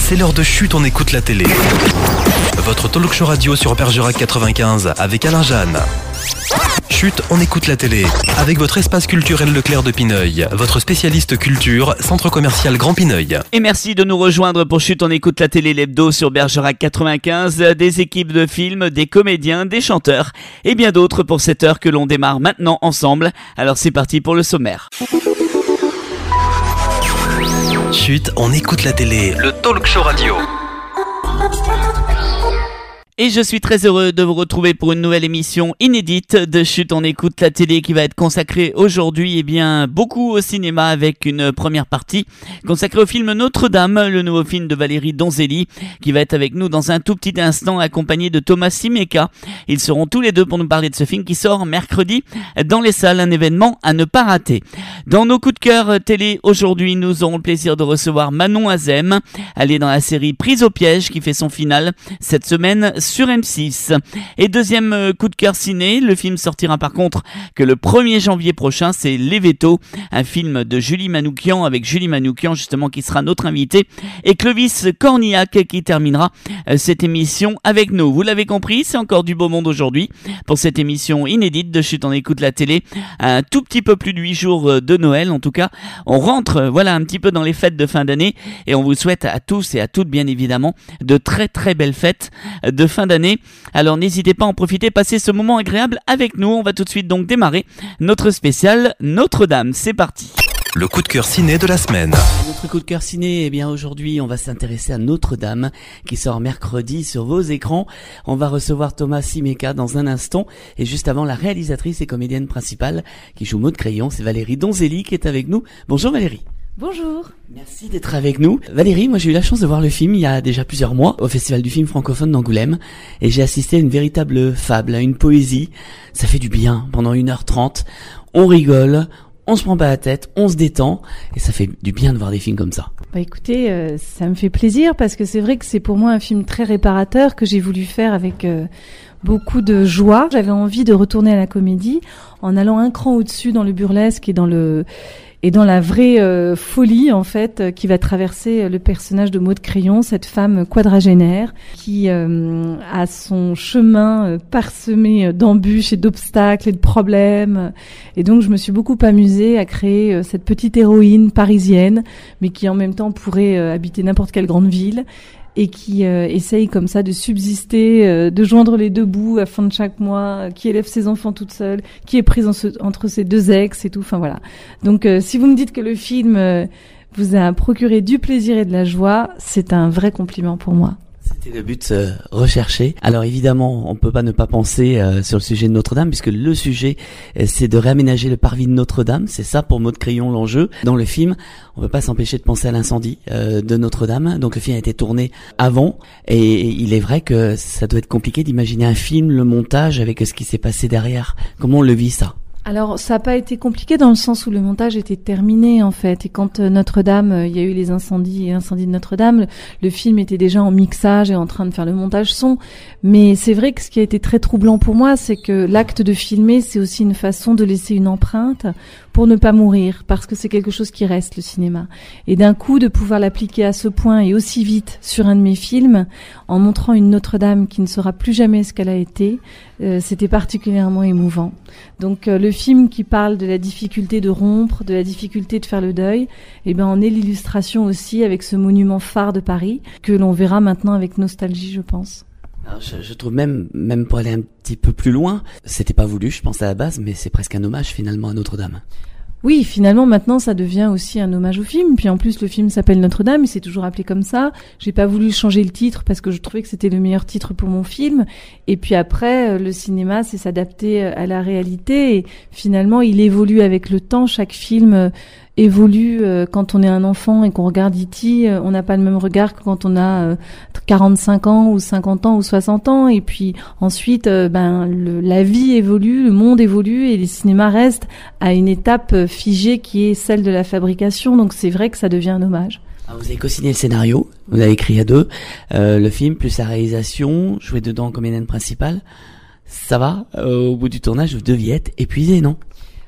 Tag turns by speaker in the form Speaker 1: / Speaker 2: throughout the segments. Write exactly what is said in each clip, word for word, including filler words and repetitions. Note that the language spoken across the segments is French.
Speaker 1: C'est l'heure de Chut, on écoute la télé. Votre talk show radio sur Bergerac quatre-vingt-quinze avec Alain Jeanne. Chut, on écoute la télé. Avec votre espace culturel Leclerc de Pineuil, votre spécialiste culture, centre commercial Grand Pineuil.
Speaker 2: Et merci de nous rejoindre pour Chut, on écoute la télé, l'hebdo sur Bergerac quatre-vingt-quinze. Des équipes de films, des comédiens, des chanteurs et bien d'autres pour cette heure que l'on démarre maintenant ensemble. Alors c'est parti pour le sommaire.
Speaker 1: Chut, on écoute la télé, le talk show radio.
Speaker 2: Et je suis très heureux de vous retrouver pour une nouvelle émission inédite de Chut, on écoute la télé qui va être consacrée aujourd'hui, eh bien, beaucoup au cinéma avec une première partie consacrée au film Notre-Dame, le nouveau film de Valérie Donzelli qui va être avec nous dans un tout petit instant accompagné de Thomas Simeka. Ils seront tous les deux pour nous parler de ce film qui sort mercredi dans les salles, un événement à ne pas rater. Dans nos coups de cœur télé aujourd'hui, nous aurons le plaisir de recevoir Manon Azem. Elle est dans la série Prise au piège qui fait son final cette semaine sur M six. Et deuxième coup de cœur ciné, le film sortira par contre que le premier janvier prochain, c'est Les Vétos, un film de Julie Manoukian avec Julie Manoukian justement qui sera notre invité et Clovis Cornillac qui terminera cette émission avec nous. Vous l'avez compris, c'est encore du beau monde aujourd'hui pour cette émission inédite de Chut, on écoute la télé. Un tout petit peu plus de huit jours de Noël en tout cas. On rentre voilà un petit peu dans les fêtes de fin d'année et on vous souhaite à tous et à toutes bien évidemment de très très belles fêtes de fin d'année. Alors n'hésitez pas à en profiter, passer ce moment agréable avec nous. On va tout de suite donc démarrer notre spécial Notre-Dame. C'est parti.
Speaker 1: Le coup de cœur ciné de la semaine.
Speaker 2: Notre coup de cœur ciné, eh bien aujourd'hui on va s'intéresser à Notre-Dame qui sort mercredi sur vos écrans. On va recevoir Thomas Simeka dans un instant et juste avant la réalisatrice et comédienne principale qui joue Maud Crayon, c'est Valérie Donzelli qui est avec nous. Bonjour Valérie.
Speaker 3: Bonjour.
Speaker 2: Merci d'être avec nous. Valérie, moi j'ai eu la chance de voir le film il y a déjà plusieurs mois au Festival du film francophone d'Angoulême et j'ai assisté à une véritable fable, à une poésie. Ça fait du bien pendant une heure trente. On rigole, on se prend pas la tête, on se détend et ça fait du bien de voir des films comme ça.
Speaker 3: Bah écoutez, euh, ça me fait plaisir parce que c'est vrai que c'est pour moi un film très réparateur que j'ai voulu faire avec euh, beaucoup de joie. J'avais envie de retourner à la comédie en allant un cran au-dessus dans le burlesque et dans le et dans la vraie euh, folie en fait euh, qui va traverser euh, le personnage de Maud Crayon, cette femme quadragénaire qui euh, a son chemin euh, parsemé d'embûches et d'obstacles et de problèmes. Et donc je me suis beaucoup amusée à créer euh, cette petite héroïne parisienne, mais qui en même temps pourrait euh, habiter n'importe quelle grande ville. Et qui euh, essaye comme ça de subsister, euh, de joindre les deux bouts à fin de chaque mois, euh, qui élève ses enfants toute seule, qui est prise en ce, entre ses deux ex et tout. Enfin voilà. Donc euh, si vous me dites que le film euh, vous a procuré du plaisir et de la joie, c'est un vrai compliment pour moi.
Speaker 2: C'était le but euh, recherché. Alors évidemment, on peut pas ne pas penser euh, sur le sujet de Notre-Dame, puisque le sujet, euh, c'est de réaménager le parvis de Notre-Dame. C'est ça pour Maud Crayon l'enjeu. Dans le film, on peut pas s'empêcher de penser à l'incendie euh, de Notre-Dame. Donc le film a été tourné avant, et il est vrai que ça doit être compliqué d'imaginer un film, le montage, avec ce qui s'est passé derrière. Comment on le vit ça ?
Speaker 3: Alors, ça n'a pas été compliqué dans le sens où le montage était terminé, en fait. Et quand euh, Notre-Dame, euh, il y a eu les incendies et l'incendie de Notre-Dame, le, le film était déjà en mixage et en train de faire le montage son. Mais c'est vrai que ce qui a été très troublant pour moi, c'est que l'acte de filmer, c'est aussi une façon de laisser une empreinte pour ne pas mourir, parce que c'est quelque chose qui reste, le cinéma. Et d'un coup, de pouvoir l'appliquer à ce point et aussi vite sur un de mes films, en montrant une Notre-Dame qui ne sera plus jamais ce qu'elle a été, euh, c'était particulièrement émouvant. Donc euh, le film qui parle de la difficulté de rompre, de la difficulté de faire le deuil, eh ben on est l'illustration aussi avec ce monument phare de Paris que l'on verra maintenant avec nostalgie, je pense.
Speaker 2: Alors je, je trouve même, même pour aller un petit peu plus loin, c'était pas voulu, je pense à la base, mais c'est presque un hommage finalement à Notre-Dame.
Speaker 3: Oui, finalement, maintenant, ça devient aussi un hommage au film. Puis en plus, le film s'appelle Notre-Dame, il s'est toujours appelé comme ça. J'ai pas voulu changer le titre parce que je trouvais que c'était le meilleur titre pour mon film. Et puis après, le cinéma, c'est s'adapter à la réalité. Et finalement, il évolue avec le temps. Chaque film évolue. Quand on est un enfant et qu'on regarde E T, on n'a pas le même regard que quand on a quarante-cinq ans ou cinquante ans ou soixante ans. Et puis ensuite, ben le, la vie évolue, le monde évolue et les cinémas restent à une étape figée qui est celle de la fabrication. Donc c'est vrai que ça devient un hommage.
Speaker 2: Alors vous avez co-signé le scénario, vous l'avez écrit à deux, euh, le film plus la réalisation, joué dedans comme comédienne principale. Ça va, euh, au bout du tournage, vous deviez être épuisé, non ?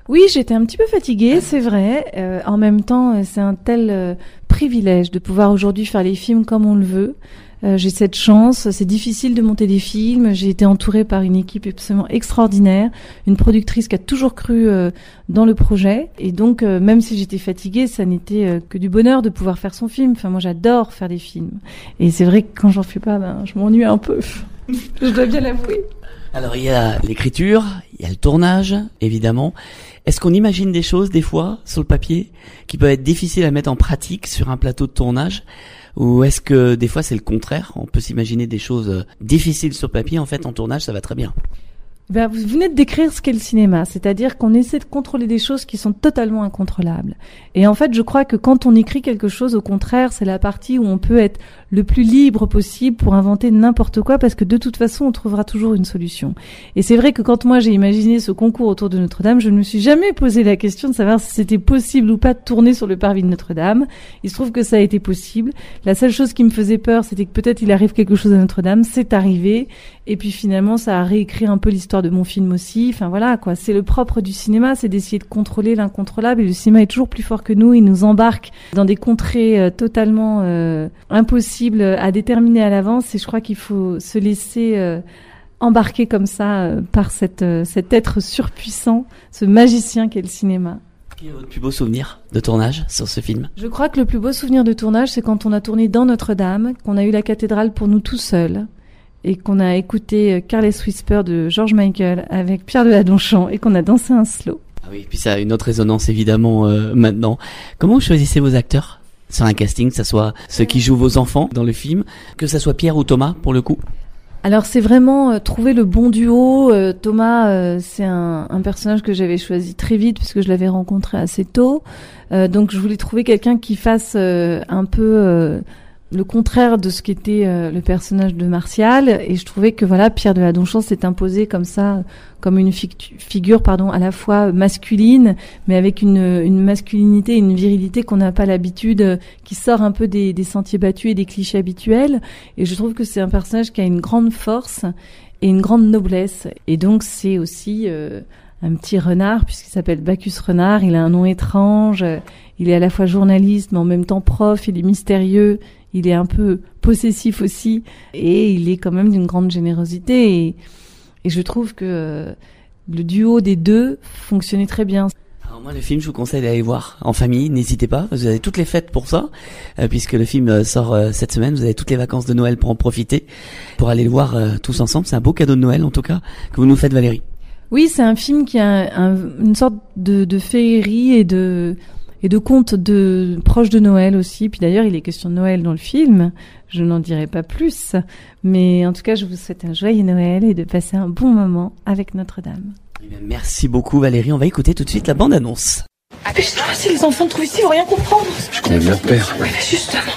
Speaker 3: Oui, j'étais un petit peu fatiguée, c'est vrai. Euh, en même temps, c'est un tel euh, privilège de pouvoir aujourd'hui faire les films comme on le veut. Euh, j'ai cette chance, c'est difficile de monter des films, j'ai été entourée par une équipe absolument extraordinaire, une productrice qui a toujours cru euh, dans le projet, et donc euh, même si j'étais fatiguée, ça n'était euh, que du bonheur de pouvoir faire son film. Enfin, moi j'adore faire des films, et c'est vrai que quand j'en fais pas, ben, je m'ennuie un peu, je dois bien l'avouer.
Speaker 2: Alors il y a l'écriture, il y a le tournage, évidemment. Est-ce qu'on imagine des choses des fois sur le papier qui peuvent être difficiles à mettre en pratique sur un plateau de tournage? Ou est-ce que des fois c'est le contraire? On peut s'imaginer des choses difficiles sur papier, en fait en tournage ça va très bien.
Speaker 3: Ben, vous venez de décrire ce qu'est le cinéma, c'est-à-dire qu'on essaie de contrôler des choses qui sont totalement incontrôlables. Et en fait, je crois que quand on écrit quelque chose, au contraire, c'est la partie où on peut être le plus libre possible pour inventer n'importe quoi, parce que de toute façon, on trouvera toujours une solution. Et c'est vrai que quand moi j'ai imaginé ce concours autour de Notre-Dame, je ne me suis jamais posé la question de savoir si c'était possible ou pas de tourner sur le parvis de Notre-Dame. Il se trouve que ça a été possible. La seule chose qui me faisait peur, c'était que peut-être il arrive quelque chose à Notre-Dame. C'est arrivé. Et puis finalement, ça a réécrit un peu l'histoire de mon film aussi. Enfin voilà, quoi. C'est le propre du cinéma, c'est d'essayer de contrôler l'incontrôlable. Et le cinéma est toujours plus fort que nous. Il nous embarque dans des contrées euh, totalement euh, impossibles à déterminer à l'avance. Et je crois qu'il faut se laisser euh, embarquer comme ça euh, par cette, euh, cet être surpuissant, ce magicien qu'est le cinéma.
Speaker 2: Quel est votre plus beau souvenir de tournage sur ce film?
Speaker 3: Je crois que le plus beau souvenir de tournage, c'est quand on a tourné dans Notre-Dame, qu'on a eu la cathédrale pour nous tout seuls, et qu'on a écouté Careless Whisper de George Michael avec Pierre de Ladonchamp et qu'on a dansé un slow.
Speaker 2: Ah oui, puis ça a une autre résonance évidemment euh, maintenant. Comment vous choisissez vos acteurs sur un casting, que ça soit ceux qui jouent vos enfants dans le film, que ça soit Pierre ou Thomas pour le coup?
Speaker 3: Alors c'est vraiment euh, trouver le bon duo. Euh, Thomas, euh, c'est un, un personnage que j'avais choisi très vite puisque je l'avais rencontré assez tôt. Euh, donc je voulais trouver quelqu'un qui fasse euh, un peu euh, le contraire de ce qu'était euh, le personnage de Martial, et je trouvais que voilà, Pierre de Ladonchamp s'est imposé comme ça, comme une figu- figure pardon à la fois masculine, mais avec une, une masculinité et une virilité qu'on n'a pas l'habitude, euh, qui sort un peu des, des sentiers battus et des clichés habituels. Et je trouve que c'est un personnage qui a une grande force et une grande noblesse, et donc c'est aussi euh, un petit renard puisqu'il s'appelle Bacchus Renard. Il a un nom étrange, il est à la fois journaliste mais en même temps prof, il est mystérieux. Il est un peu possessif aussi, et il est quand même d'une grande générosité, et, et je trouve que euh, le duo des deux fonctionnait très bien.
Speaker 2: Alors moi, le film, je vous conseille d'aller voir en famille, n'hésitez pas, vous avez toutes les fêtes pour ça, euh, puisque le film euh, sort euh, cette semaine, vous avez toutes les vacances de Noël pour en profiter, pour aller le voir euh, tous ensemble. C'est un beau cadeau de Noël en tout cas, que vous nous faites, Valérie.
Speaker 3: Oui, c'est un film qui a un, une sorte de, de féerie et de... et de contes de proches de Noël aussi. Puis d'ailleurs, il est question de Noël dans le film. Je n'en dirai pas plus, mais en tout cas, je vous souhaite un joyeux Noël et de passer un bon moment avec Notre-Dame.
Speaker 2: Eh bien, merci beaucoup, Valérie. On va écouter tout de suite la bande-annonce.
Speaker 4: Ah, mais je si les enfants trouvent ici, ils vont rien comprendre.
Speaker 5: Je connais bien le père.
Speaker 4: Oui, mais justement.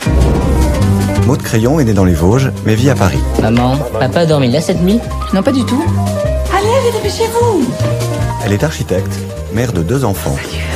Speaker 5: Maud Crayon est née dans les Vosges, mais vit à Paris.
Speaker 6: Maman, papa a dormi là cette nuit?
Speaker 4: Non, pas du tout. Allez, allez, dépêchez-vous.
Speaker 5: Elle est architecte, mère de deux enfants.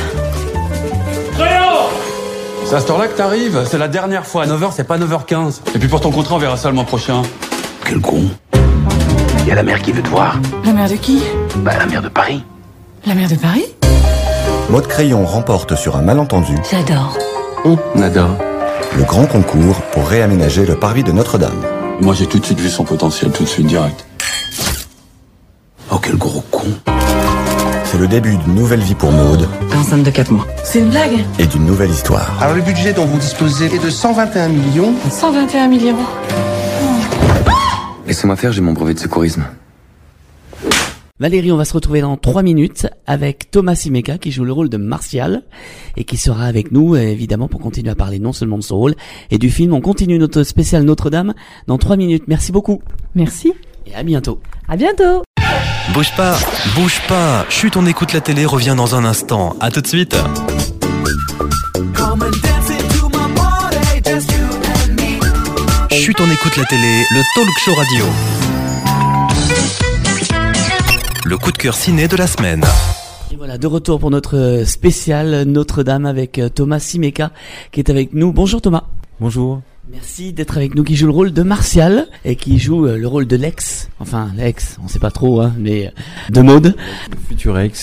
Speaker 7: C'est à cette heure-là que t'arrives. C'est la dernière fois. À neuf heures, c'est pas neuf heures quinze. Et puis pour ton contrat, on verra ça le mois prochain.
Speaker 8: Quel con. Il y a la mère qui veut te voir.
Speaker 4: La mère de qui?
Speaker 8: Bah, la mère de Paris.
Speaker 4: La mère de Paris?
Speaker 5: Maud Crayon remporte sur un malentendu
Speaker 6: J'adore.
Speaker 7: Oh, nada.
Speaker 5: le grand concours pour réaménager le parvis de Notre-Dame.
Speaker 7: Moi, j'ai tout de suite vu son potentiel, tout de suite direct.
Speaker 8: Oh, quel gros con.
Speaker 5: C'est le début d'une nouvelle vie pour Maud
Speaker 6: Enceinte de quatre mois.
Speaker 4: C'est une blague?
Speaker 5: et d'une nouvelle histoire.
Speaker 9: Alors le budget dont vous disposez est de cent vingt et un millions.
Speaker 4: cent vingt et un millions.
Speaker 8: Laissez-moi faire, j'ai mon brevet de secourisme.
Speaker 2: Valérie, on va se retrouver dans trois minutes avec Thomas Simeka qui joue le rôle de Martial et qui sera avec nous évidemment pour continuer à parler non seulement de son rôle et du film. On continue notre spécial Notre-Dame dans trois minutes. Merci beaucoup.
Speaker 3: Merci.
Speaker 2: Et à bientôt.
Speaker 3: À bientôt.
Speaker 1: Bouge pas, bouge pas. Chut, on écoute la télé, revient dans un instant. À tout de suite. Chut, on écoute la télé, le talk show radio. Le coup de cœur ciné de la semaine.
Speaker 2: Et voilà, de retour pour notre spécial Notre-Dame avec Thomas Simeka qui est avec nous. Bonjour Thomas.
Speaker 10: Bonjour.
Speaker 2: Merci d'être avec nous, qui joue le rôle de Martial et qui joue le rôle de l'ex, enfin l'ex, on sait pas trop, hein, mais de Maud.
Speaker 10: Le futur ex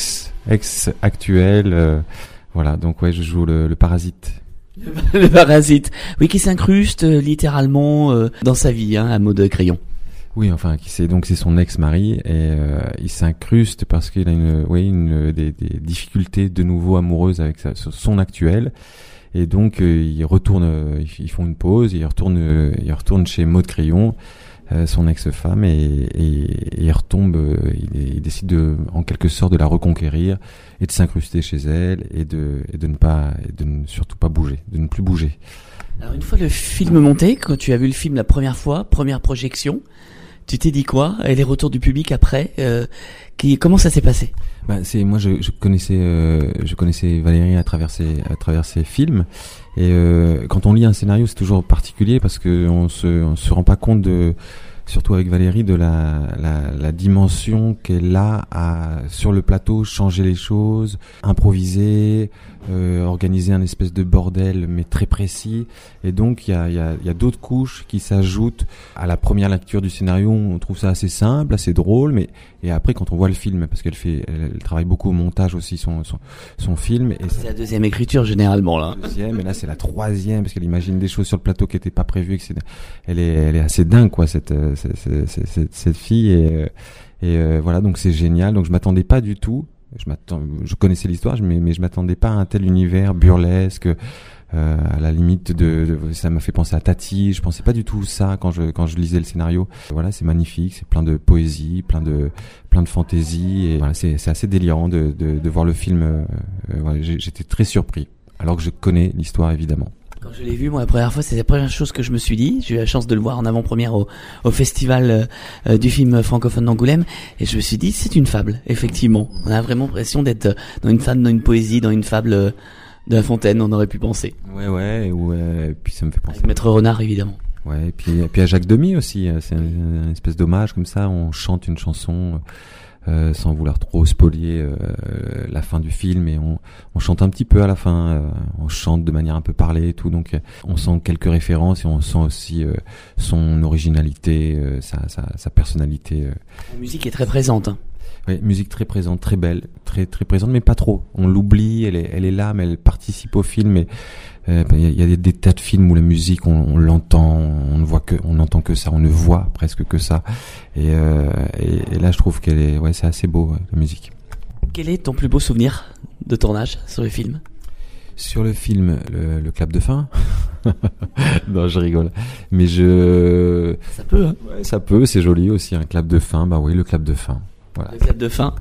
Speaker 10: ex-actuel. Euh, voilà, donc ouais, je joue le, le parasite.
Speaker 2: Le parasite, oui, qui s'incruste euh, littéralement euh, dans sa vie, hein, à mot de crayon.
Speaker 10: Oui, enfin, qui c'est donc c'est son ex-mari et euh, il s'incruste parce qu'il a une, oui, une des, des difficultés de nouveau amoureuses avec sa, son actuel. Et donc euh, il retourne, euh, ils font une pause, il retourne, euh, il retourne chez Maud Crayon, euh, son ex-femme, et, et, et il retombe, euh, il, il décide de, en quelque sorte, de la reconquérir et de s'incruster chez elle et de, et de ne pas, et de ne surtout pas bouger, de ne plus bouger.
Speaker 2: Alors une fois le film monté, quand tu as vu le film la première fois, première projection, tu t'es dit quoi? Et les retours du public après, euh, qui, comment ça s'est passé?
Speaker 10: Bah, c'est moi je, je connaissais euh, je connaissais Valérie à travers ses à travers ses films et euh, quand on lit un scénario c'est toujours particulier parce que on se on se rend pas compte de, surtout avec Valérie, de la la, la dimension qu'elle a à sur le plateau changer les choses, improviser, euh, organiser un espèce de bordel mais très précis, et donc il y a il y a il y a d'autres couches qui s'ajoutent à la première lecture du scénario. On trouve ça assez simple, assez drôle, mais et après quand on voit le film, parce qu'elle fait elle, elle travaille beaucoup au montage aussi son son son film, et
Speaker 2: c'est la deuxième écriture généralement là.
Speaker 10: Deuxième, et là c'est la troisième parce qu'elle imagine des choses sur le plateau qui étaient pas prévues, que c'est, elle est elle est assez dingue quoi cette cette cette, cette, cette fille, et et euh, voilà, donc c'est génial. Donc je m'attendais pas du tout. Je m'attends, je connaissais l'histoire, mais, mais je m'attendais pas à un tel univers burlesque. Euh, à la limite de, de, ça m'a fait penser à Tati. Je pensais pas du tout ça quand je quand je lisais le scénario. Voilà, c'est magnifique, c'est plein de poésie, plein de plein de fantaisie, et voilà, c'est c'est assez délirant de de, de voir le film. Euh, euh, voilà, j'étais très surpris, alors que je connais l'histoire évidemment.
Speaker 2: Quand je l'ai vu, moi, la première fois, c'est la première chose que je me suis dit. J'ai eu la chance de le voir en avant-première au, au festival euh, du film francophone d'Angoulême, et je me suis dit, c'est une fable, effectivement. On a vraiment l'impression d'être dans une fable, dans une poésie, dans une fable euh, de La Fontaine, on aurait pu penser.
Speaker 10: Ouais, ouais, ouais, et puis ça me fait penser.
Speaker 2: Avec Maître Renard, évidemment.
Speaker 10: Ouais, et puis, et puis à Jacques Demy aussi, c'est une, une espèce d'hommage comme ça, on chante une chanson. Euh, sans vouloir trop spolier euh, la fin du film, et on, on chante un petit peu à la fin, euh, on chante de manière un peu parlée et tout, donc euh, on sent quelques références et on sent aussi euh, son originalité, euh, sa, sa, sa personnalité. Euh.
Speaker 2: La musique est très présente. Hein.
Speaker 10: Oui, musique très présente, très belle, très très présente, mais pas trop. On l'oublie, elle est, elle est là, mais elle participe au film. Et il euh, y, y a des, des tas de films où la musique, on, on l'entend, on ne voit que, on n'entend que ça, on ne voit presque que ça. Et, euh, et, et là, je trouve qu'elle est, ouais, c'est assez beau, la musique.
Speaker 2: Quel est ton plus beau souvenir de tournage sur le film?
Speaker 10: Sur le film, le, le clap de fin. Non, je rigole. Mais je.
Speaker 2: Ça peut. Hein.
Speaker 10: Ouais, ça peut. C'est joli aussi, un clap de fin. Bah oui, le clap de fin. Voilà.
Speaker 2: Le clap de fin.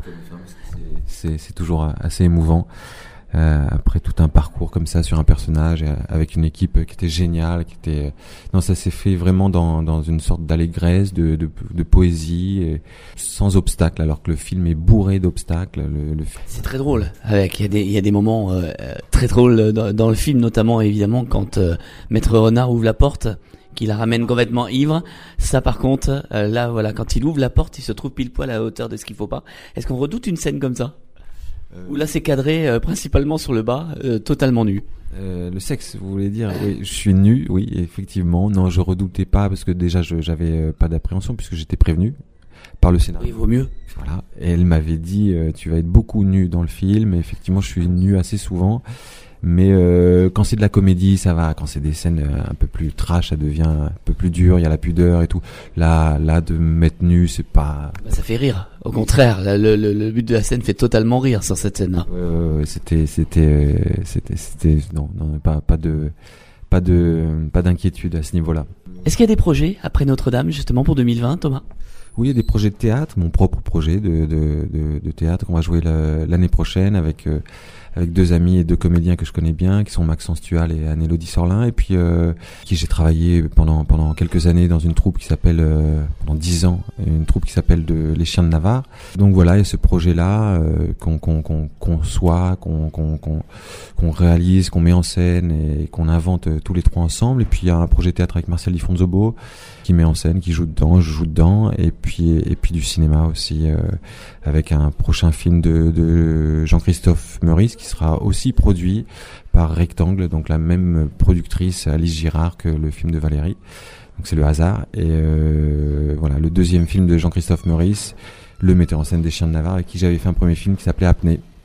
Speaker 10: C'est, c'est, c'est toujours assez émouvant. Euh, après tout un parcours comme ça sur un personnage, avec une équipe qui était géniale, qui était non, ça s'est fait vraiment dans dans une sorte d'allégresse, de de, de poésie, et sans obstacle, alors que le film est bourré d'obstacles. Le, le...
Speaker 2: C'est très drôle. Avec il y a des il y a des moments euh, très drôles dans, dans le film, notamment évidemment quand euh, Maître Renard ouvre la porte, qui la ramène complètement ivre. Ça par contre, euh, là voilà, quand il ouvre la porte, il se trouve pile poil à la hauteur de ce qu'il faut pas. Est-ce qu'on redoute une scène comme ça? Euh, Où là c'est cadré euh, principalement sur le bas, euh, totalement nu.
Speaker 10: Euh, le sexe, vous voulez dire? Oui, je suis nu, oui, effectivement. Non, je redoutais pas parce que déjà je j'avais euh, pas d'appréhension puisque j'étais prévenu par le scénario.
Speaker 2: Oui, il vaut mieux.
Speaker 10: Voilà. Et elle m'avait dit euh, tu vas être beaucoup nu dans le film. Et effectivement, je suis nu assez souvent. Mais euh, quand c'est de la comédie, ça va. Quand c'est des scènes euh, un peu plus trash, ça devient un peu plus dur. Il y a la pudeur et tout. Là, là, de me mettre nu, c'est pas.
Speaker 2: Bah, ça fait rire. Au contraire, le, le, le but de la scène fait totalement rire sur cette scène-là.
Speaker 10: Euh, c'était, c'était, c'était, c'était, non, non, pas, pas de, pas de, pas d'inquiétude à ce niveau-là.
Speaker 2: Est-ce qu'il y a des projets après Notre-Dame justement pour deux mille vingt, Thomas?
Speaker 10: Oui, il y a des projets de théâtre, mon propre projet de, de, de, de théâtre qu'on va jouer la, l'année prochaine avec. Euh, avec deux amis et deux comédiens que je connais bien, qui sont Maxence Tual et Anne-Élodie Sorlin, et puis euh, qui j'ai travaillé pendant pendant quelques années dans une troupe qui s'appelle euh, pendant dix ans, une troupe qui s'appelle de Les Chiens de Navarre. Donc voilà, il y a ce projet-là euh, qu'on qu'on qu'on conçoit, qu'on qu'on qu'on qu'on réalise, qu'on met en scène et qu'on invente euh, tous les trois ensemble. Et puis il y a un projet théâtre avec Marcel Di Fonzobo qui met en scène, qui joue dedans, je joue dedans, et puis et puis du cinéma aussi euh, avec un prochain film de, de Jean-Christophe Meurice qui sera aussi produit par Rectangle, donc la même productrice Alice Girard que le film de Valérie. Donc c'est le hasard. Et euh, voilà, le deuxième film de Jean-Christophe Meurice, le metteur en scène des Chiens de Navarre, avec qui j'avais fait un premier film qui s'appelait Apnée.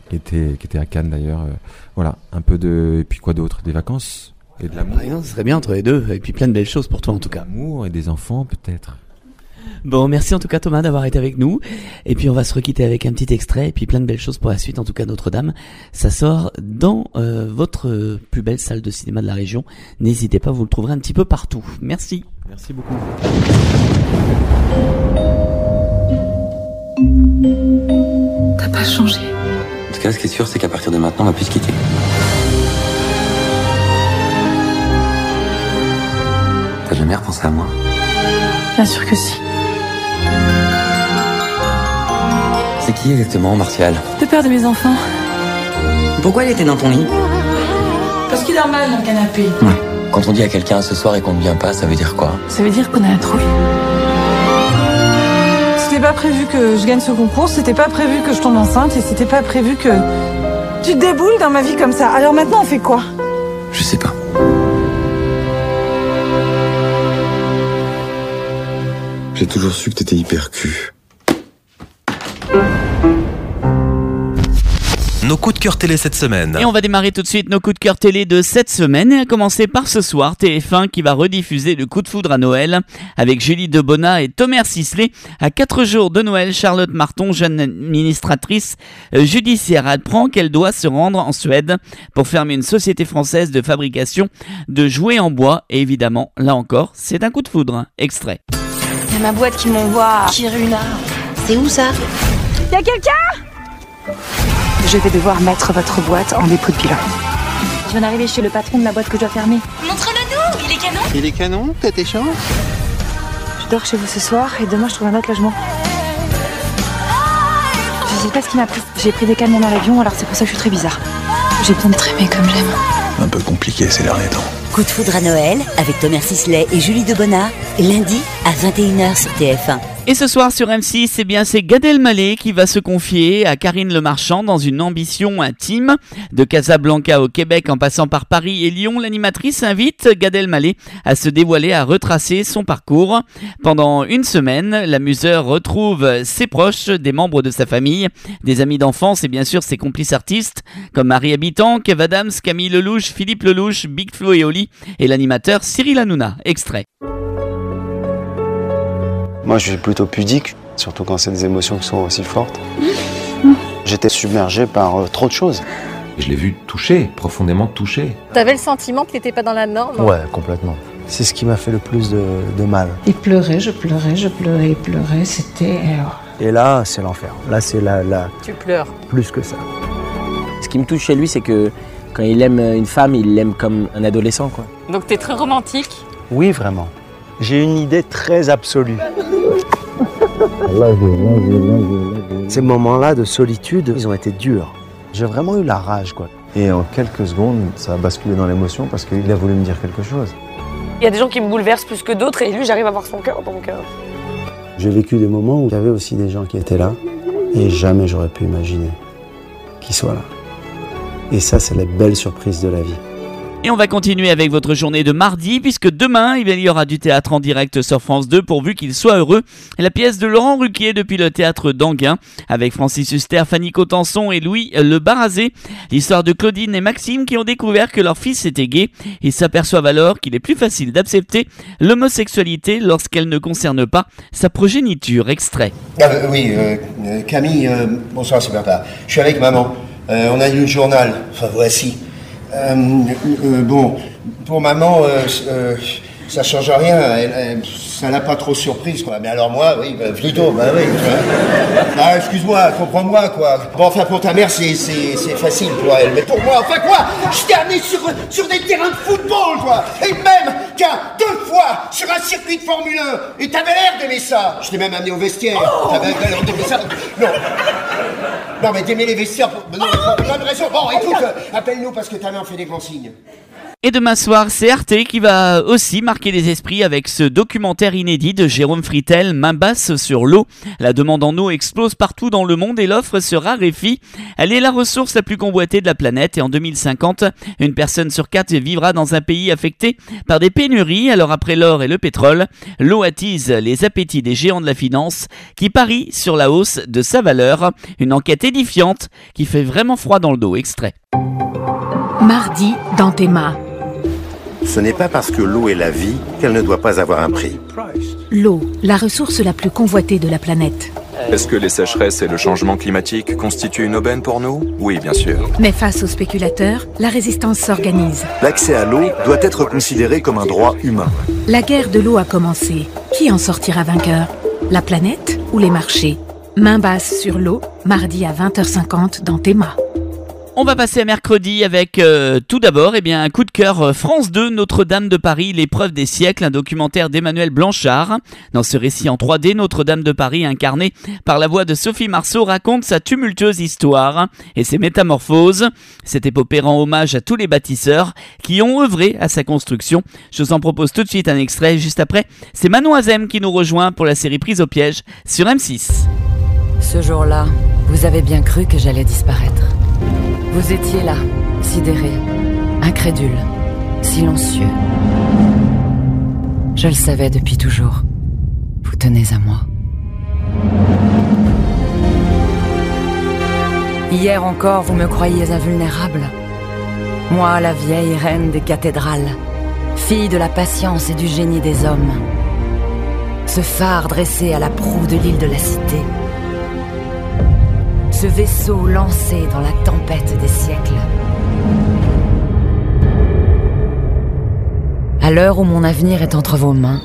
Speaker 10: qui était, qui était à Cannes d'ailleurs. Euh, voilà, un peu de... Et puis quoi d'autre? Des vacances et de l'amour.
Speaker 11: Ah non, ce serait bien entre les deux, et puis plein de belles choses pour toi en tout cas.
Speaker 10: L'amour et des enfants peut-être.
Speaker 11: Bon, merci en tout cas Thomas d'avoir été avec nous. Et puis on va se requitter avec un petit extrait et puis plein de belles choses pour la suite. En tout cas Notre-Dame, ça sort dans euh, votre plus belle salle de cinéma de la région. N'hésitez pas, vous le trouverez un petit peu partout. Merci.
Speaker 10: Merci beaucoup.
Speaker 4: T'as pas changé.
Speaker 12: En tout cas, ce qui est sûr, c'est qu'à partir de maintenant, on va plus se quitter. T'as jamais repensé à moi?
Speaker 4: Bien sûr que si.
Speaker 12: C'est qui exactement, Martial?
Speaker 4: Le père de mes enfants.
Speaker 6: Pourquoi il était dans ton lit?
Speaker 4: Parce qu'il dort mal dans le canapé.
Speaker 12: Ouais. Quand on dit à quelqu'un ce soir et qu'on ne vient pas, ça veut dire quoi?
Speaker 4: Ça veut dire qu'on a un trouille. C'était pas prévu que je gagne ce concours, c'était pas prévu que je tombe enceinte et c'était pas prévu que tu te déboules dans ma vie comme ça. Alors maintenant on fait quoi?
Speaker 12: Je sais pas.
Speaker 5: J'ai toujours su que t'étais hyper cul.
Speaker 1: Nos coups de cœur télé cette semaine.
Speaker 2: Et on va démarrer tout de suite nos coups de cœur télé de cette semaine. Et à commencer par ce soir, T F un qui va rediffuser le coup de foudre à Noël avec Julie Debona et Thomas Sisley. À quatre jours de Noël, Charlotte Marton, jeune administratrice judiciaire, apprend qu'elle doit se rendre en Suède pour fermer une société française de fabrication de jouets en bois. Et évidemment, là encore, c'est un coup de foudre. Extrait.
Speaker 13: Il y a ma boîte qui m'envoie Kiruna.
Speaker 14: C'est où ça?
Speaker 13: Y a quelqu'un?
Speaker 14: Je vais devoir mettre votre boîte en dépôt de bilan.
Speaker 13: Je viens d'arriver chez le patron de la boîte que je dois fermer.
Speaker 14: Montre-le-nous, il est canon.
Speaker 9: Il est canon, t'as tes chances?
Speaker 13: Je dors chez vous ce soir et demain je trouve un autre logement. Je sais pas ce qui m'a pris. J'ai pris des calmants dans l'avion, alors c'est pour ça que je suis très bizarre. J'ai besoin de t'aimer comme j'aime.
Speaker 5: Un peu compliqué ces derniers temps.
Speaker 14: Coup de foudre à Noël avec Thomas Sisley et Julie Debona, lundi à vingt et une heures sur T F un.
Speaker 2: Et ce soir sur M six, eh bien, c'est Gad Elmaleh qui va se confier à Karine Le Marchand dans une ambition intime. De Casablanca au Québec en passant par Paris et Lyon, l'animatrice invite Gad Elmaleh à se dévoiler, à retracer son parcours. Pendant une semaine, l'amuseur retrouve ses proches, des membres de sa famille, des amis d'enfance et bien sûr ses complices artistes comme Marie Habitant, Kev Adams, Camille Lelouch, Philippe Lelouch, Big Flo et Oli et l'animateur Cyril Hanouna. Extrait.
Speaker 15: Moi, je suis plutôt pudique, surtout quand c'est des émotions qui sont aussi fortes. J'étais submergé par euh, trop de choses.
Speaker 16: Je l'ai vu touché, profondément touché.
Speaker 17: T'avais le sentiment que t'étais pas dans la norme?
Speaker 15: Ouais, complètement. C'est ce qui m'a fait le plus de, de mal.
Speaker 18: Il pleurait, je pleurais, je pleurais, il pleurait, c'était...
Speaker 15: Et là, c'est l'enfer. Là, c'est la, la...
Speaker 17: Tu pleures.
Speaker 15: Plus que ça.
Speaker 6: Ce qui me touche chez lui, c'est que quand il aime une femme, il l'aime comme un adolescent, quoi.
Speaker 17: Donc t'es très romantique?
Speaker 15: Oui, vraiment. J'ai une idée très absolue. Ces moments-là de solitude, ils ont été durs. J'ai vraiment eu la rage, quoi.
Speaker 19: Et en quelques secondes, ça a basculé dans l'émotion parce qu'il a voulu me dire quelque chose.
Speaker 17: Il y a des gens qui me bouleversent plus que d'autres et lui, j'arrive à voir son cœur, donc... Euh...
Speaker 15: J'ai vécu des moments où il y avait aussi des gens qui étaient là et jamais j'aurais pu imaginer qu'ils soient là. Et ça, c'est la belle surprise de la vie.
Speaker 2: Et on va continuer avec votre journée de mardi, puisque demain, il y aura du théâtre en direct sur France deux, pourvu qu'il soit heureux. La pièce de Laurent Ruquier depuis le théâtre d'Anguin, avec Francis Huster, Fanny Cotenson et Louis Le Barazé. L'histoire de Claudine et Maxime qui ont découvert que leur fils était gay. Ils s'aperçoivent alors qu'il est plus facile d'accepter l'homosexualité lorsqu'elle ne concerne pas sa progéniture. Extrait.
Speaker 9: Ah, euh, oui, euh, Camille, euh, bonsoir, c'est papa. Je suis avec maman. Euh, on a lu le journal. Enfin, voici. Euh, euh, bon, pour maman, euh, euh, ça change rien, elle, elle, ça l'a pas trop surprise, quoi. Mais alors moi, oui, bah, plutôt, bah oui. Ah, excuse-moi, comprends-moi, quoi. Bon, enfin, pour ta mère, c'est, c'est, c'est facile pour elle. Mais pour moi, enfin quoi, je t'ai amené sur, sur des terrains de football, quoi. Et même, tiens, deux fois, sur un circuit de Formule un. Et t'avais l'air d'aimer ça. Je t'ai même amené au vestiaire. Oh, t'avais l'air d'aimer ça. Non. Non, mais d'aimer les vestiaires pour... Non, pas de raison. Bon, écoute, euh, appelle-nous parce que ta mère fait des grands signes.
Speaker 2: Et demain soir, c'est Arte qui va aussi marquer les esprits avec ce documentaire inédit de Jérôme Fritel, Main basse sur l'eau. La demande en eau explose partout dans le monde et l'offre se raréfie. Elle est la ressource la plus convoitée de la planète et en deux mille cinquante, une personne sur quatre vivra dans un pays affecté par des pénuries. Alors après l'or et le pétrole, l'eau attise les appétits des géants de la finance qui parient sur la hausse de sa valeur. Une enquête édifiante qui fait vraiment froid dans le dos. Extrait.
Speaker 20: Mardi dans Théma.
Speaker 21: Ce n'est pas parce que l'eau est la vie qu'elle ne doit pas avoir un prix.
Speaker 20: L'eau, la ressource la plus convoitée de la planète.
Speaker 22: Est-ce que les sécheresses et le changement climatique constituent une aubaine pour nous ? Oui, bien sûr.
Speaker 20: Mais face aux spéculateurs, la résistance s'organise.
Speaker 21: L'accès à l'eau doit être considéré comme un droit humain.
Speaker 20: La guerre de l'eau a commencé. Qui en sortira vainqueur ? La planète ou les marchés ? Main basse sur l'eau, mardi à vingt heures cinquante dans Théma.
Speaker 2: On va passer à mercredi avec euh, tout d'abord eh bien, un coup de cœur euh, France deux, Notre-Dame de Paris, l'épreuve des siècles, un documentaire d'Emmanuel Blanchard. Dans ce récit en trois D, Notre-Dame de Paris, incarnée par la voix de Sophie Marceau, raconte sa tumultueuse histoire et ses métamorphoses. Cette épopée rend hommage à tous les bâtisseurs qui ont œuvré à sa construction. Je vous en propose tout de suite un extrait. Juste après, c'est Manon Azem qui nous rejoint pour la série Prise au piège sur M six.
Speaker 23: Ce jour-là, vous avez bien cru que j'allais disparaître. Vous étiez là, sidéré, incrédule, silencieux. Je le savais depuis toujours. Vous tenez à moi. Hier encore, vous me croyiez invulnérable. Moi, la vieille reine des cathédrales, fille de la patience et du génie des hommes. Ce phare dressé à la proue de l'île de la Cité. Ce vaisseau lancé dans la tempête des siècles. À l'heure où mon avenir est entre vos mains,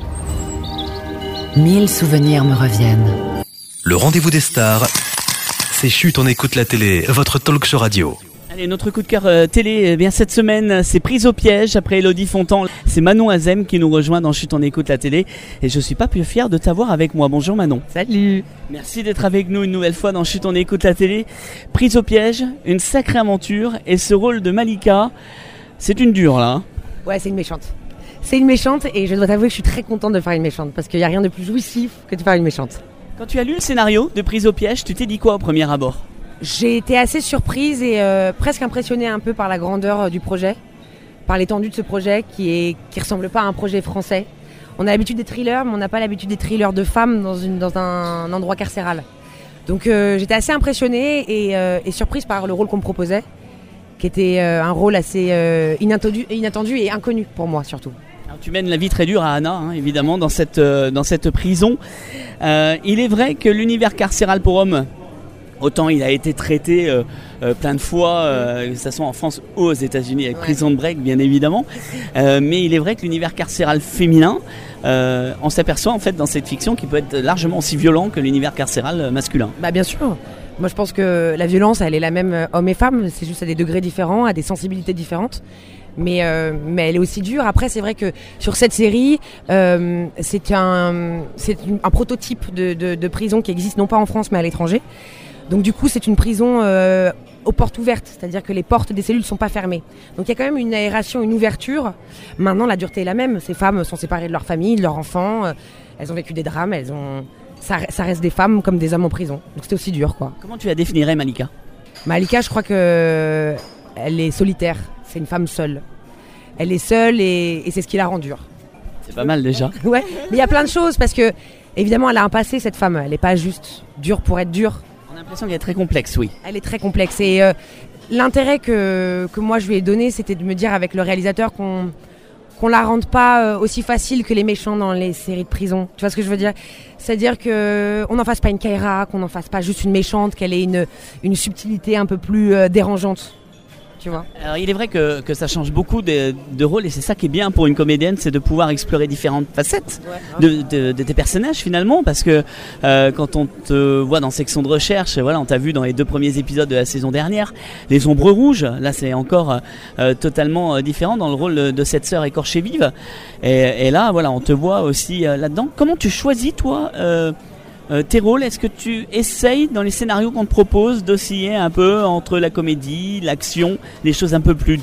Speaker 23: mille souvenirs me reviennent.
Speaker 1: Le rendez-vous des stars, c'est Chut, on écoute la télé, votre talk show radio.
Speaker 2: Allez, notre coup de cœur euh, télé, eh bien cette semaine, c'est Prise au piège. Après Elodie Fontan, c'est Manon Azem qui nous rejoint dans Chut, on écoute la télé. Et je suis pas plus fier de t'avoir avec moi. Bonjour Manon.
Speaker 24: Salut.
Speaker 2: Merci d'être avec nous une nouvelle fois dans Chut, on écoute la télé. Prise au piège, une sacrée aventure. Et ce rôle de Malika, c'est une dure là.
Speaker 24: Ouais, c'est une méchante. C'est une méchante et je dois t'avouer que je suis très contente de faire une méchante parce qu'il n'y a rien de plus jouissif que de faire une méchante.
Speaker 2: Quand tu as lu le scénario de Prise au piège, tu t'es dit quoi au premier abord ?
Speaker 24: J'ai été assez surprise et euh, presque impressionnée un peu par la grandeur euh, du projet, par l'étendue de ce projet qui est qui ressemble pas à un projet français. On a l'habitude des thrillers, mais on n'a pas l'habitude des thrillers de femmes dans, une, dans un endroit carcéral. Donc euh, j'étais assez impressionnée et, euh, et surprise par le rôle qu'on me proposait, qui était euh, un rôle assez euh, inattendu, inattendu et inconnu pour moi surtout.
Speaker 2: Alors, tu mènes la vie très dure à Anna, hein, évidemment, dans cette, euh, dans cette prison. Euh, il est vrai que l'univers carcéral pour hommes, autant il a été traité euh, euh, plein de fois, euh, que ce soit en France ou aux États-Unis, avec ouais. Prison Break bien évidemment. Euh, mais il est vrai que l'univers carcéral féminin, euh, on s'aperçoit en fait dans cette fiction qu'il peut être largement aussi violent que l'univers carcéral masculin.
Speaker 24: Bah bien sûr. Moi je pense que la violence elle est la même homme et femme, c'est juste à des degrés différents, à des sensibilités différentes. Mais, euh, mais elle est aussi dure. Après, c'est vrai que sur cette série, euh, c'est un, c'est un prototype de, de, de prison qui existe non pas en France mais à l'étranger. Donc du coup, c'est une prison euh, aux portes ouvertes, c'est-à-dire que les portes des cellules ne sont pas fermées. Donc il y a quand même une aération, une ouverture. Maintenant, la dureté est la même. Ces femmes sont séparées de leur famille, de leurs enfants. Euh, elles ont vécu des drames. Elles ont, ça, ça reste des femmes comme des hommes en prison. Donc c'était aussi dur, quoi.
Speaker 2: Comment tu la définirais, Malika ?
Speaker 24: Malika, je crois que elle est solitaire. C'est une femme seule. Elle est seule et, et c'est ce qui la rend dure.
Speaker 2: C'est pas mal déjà.
Speaker 24: Ouais, mais il y a plein de choses parce que évidemment, elle a un passé, cette femme. Elle n'est pas juste dure pour être dure.
Speaker 2: On a l'impression qu'elle est très complexe, oui.
Speaker 24: Elle est très complexe et euh, l'intérêt que, que moi je lui ai donné, c'était de me dire avec le réalisateur qu'on qu'on la rende pas euh, aussi facile que les méchants dans les séries de prison. Tu vois ce que je veux dire ? C'est-à-dire que on n'en fasse pas une Kaira, qu'on n'en fasse pas juste une méchante, qu'elle ait une, une subtilité un peu plus euh, dérangeante. Tu vois.
Speaker 2: Alors il est vrai que, que ça change beaucoup de, de rôle et c'est ça qui est bien pour une comédienne, c'est de pouvoir explorer différentes facettes ouais, de, de, de tes personnages finalement, parce que euh, quand on te voit dans Section de recherche, voilà, on t'a vu dans les deux premiers épisodes de la saison dernière, les ombres rouges, là c'est encore euh, totalement euh, différent dans le rôle de, de cette sœur écorchée vive et, et là voilà, on te voit aussi euh, là-dedans. Comment tu choisis toi euh, Euh, tes rôles, est-ce que tu essayes dans les scénarios qu'on te propose d'osciller un peu entre la comédie, l'action, les choses un peu plus dures ?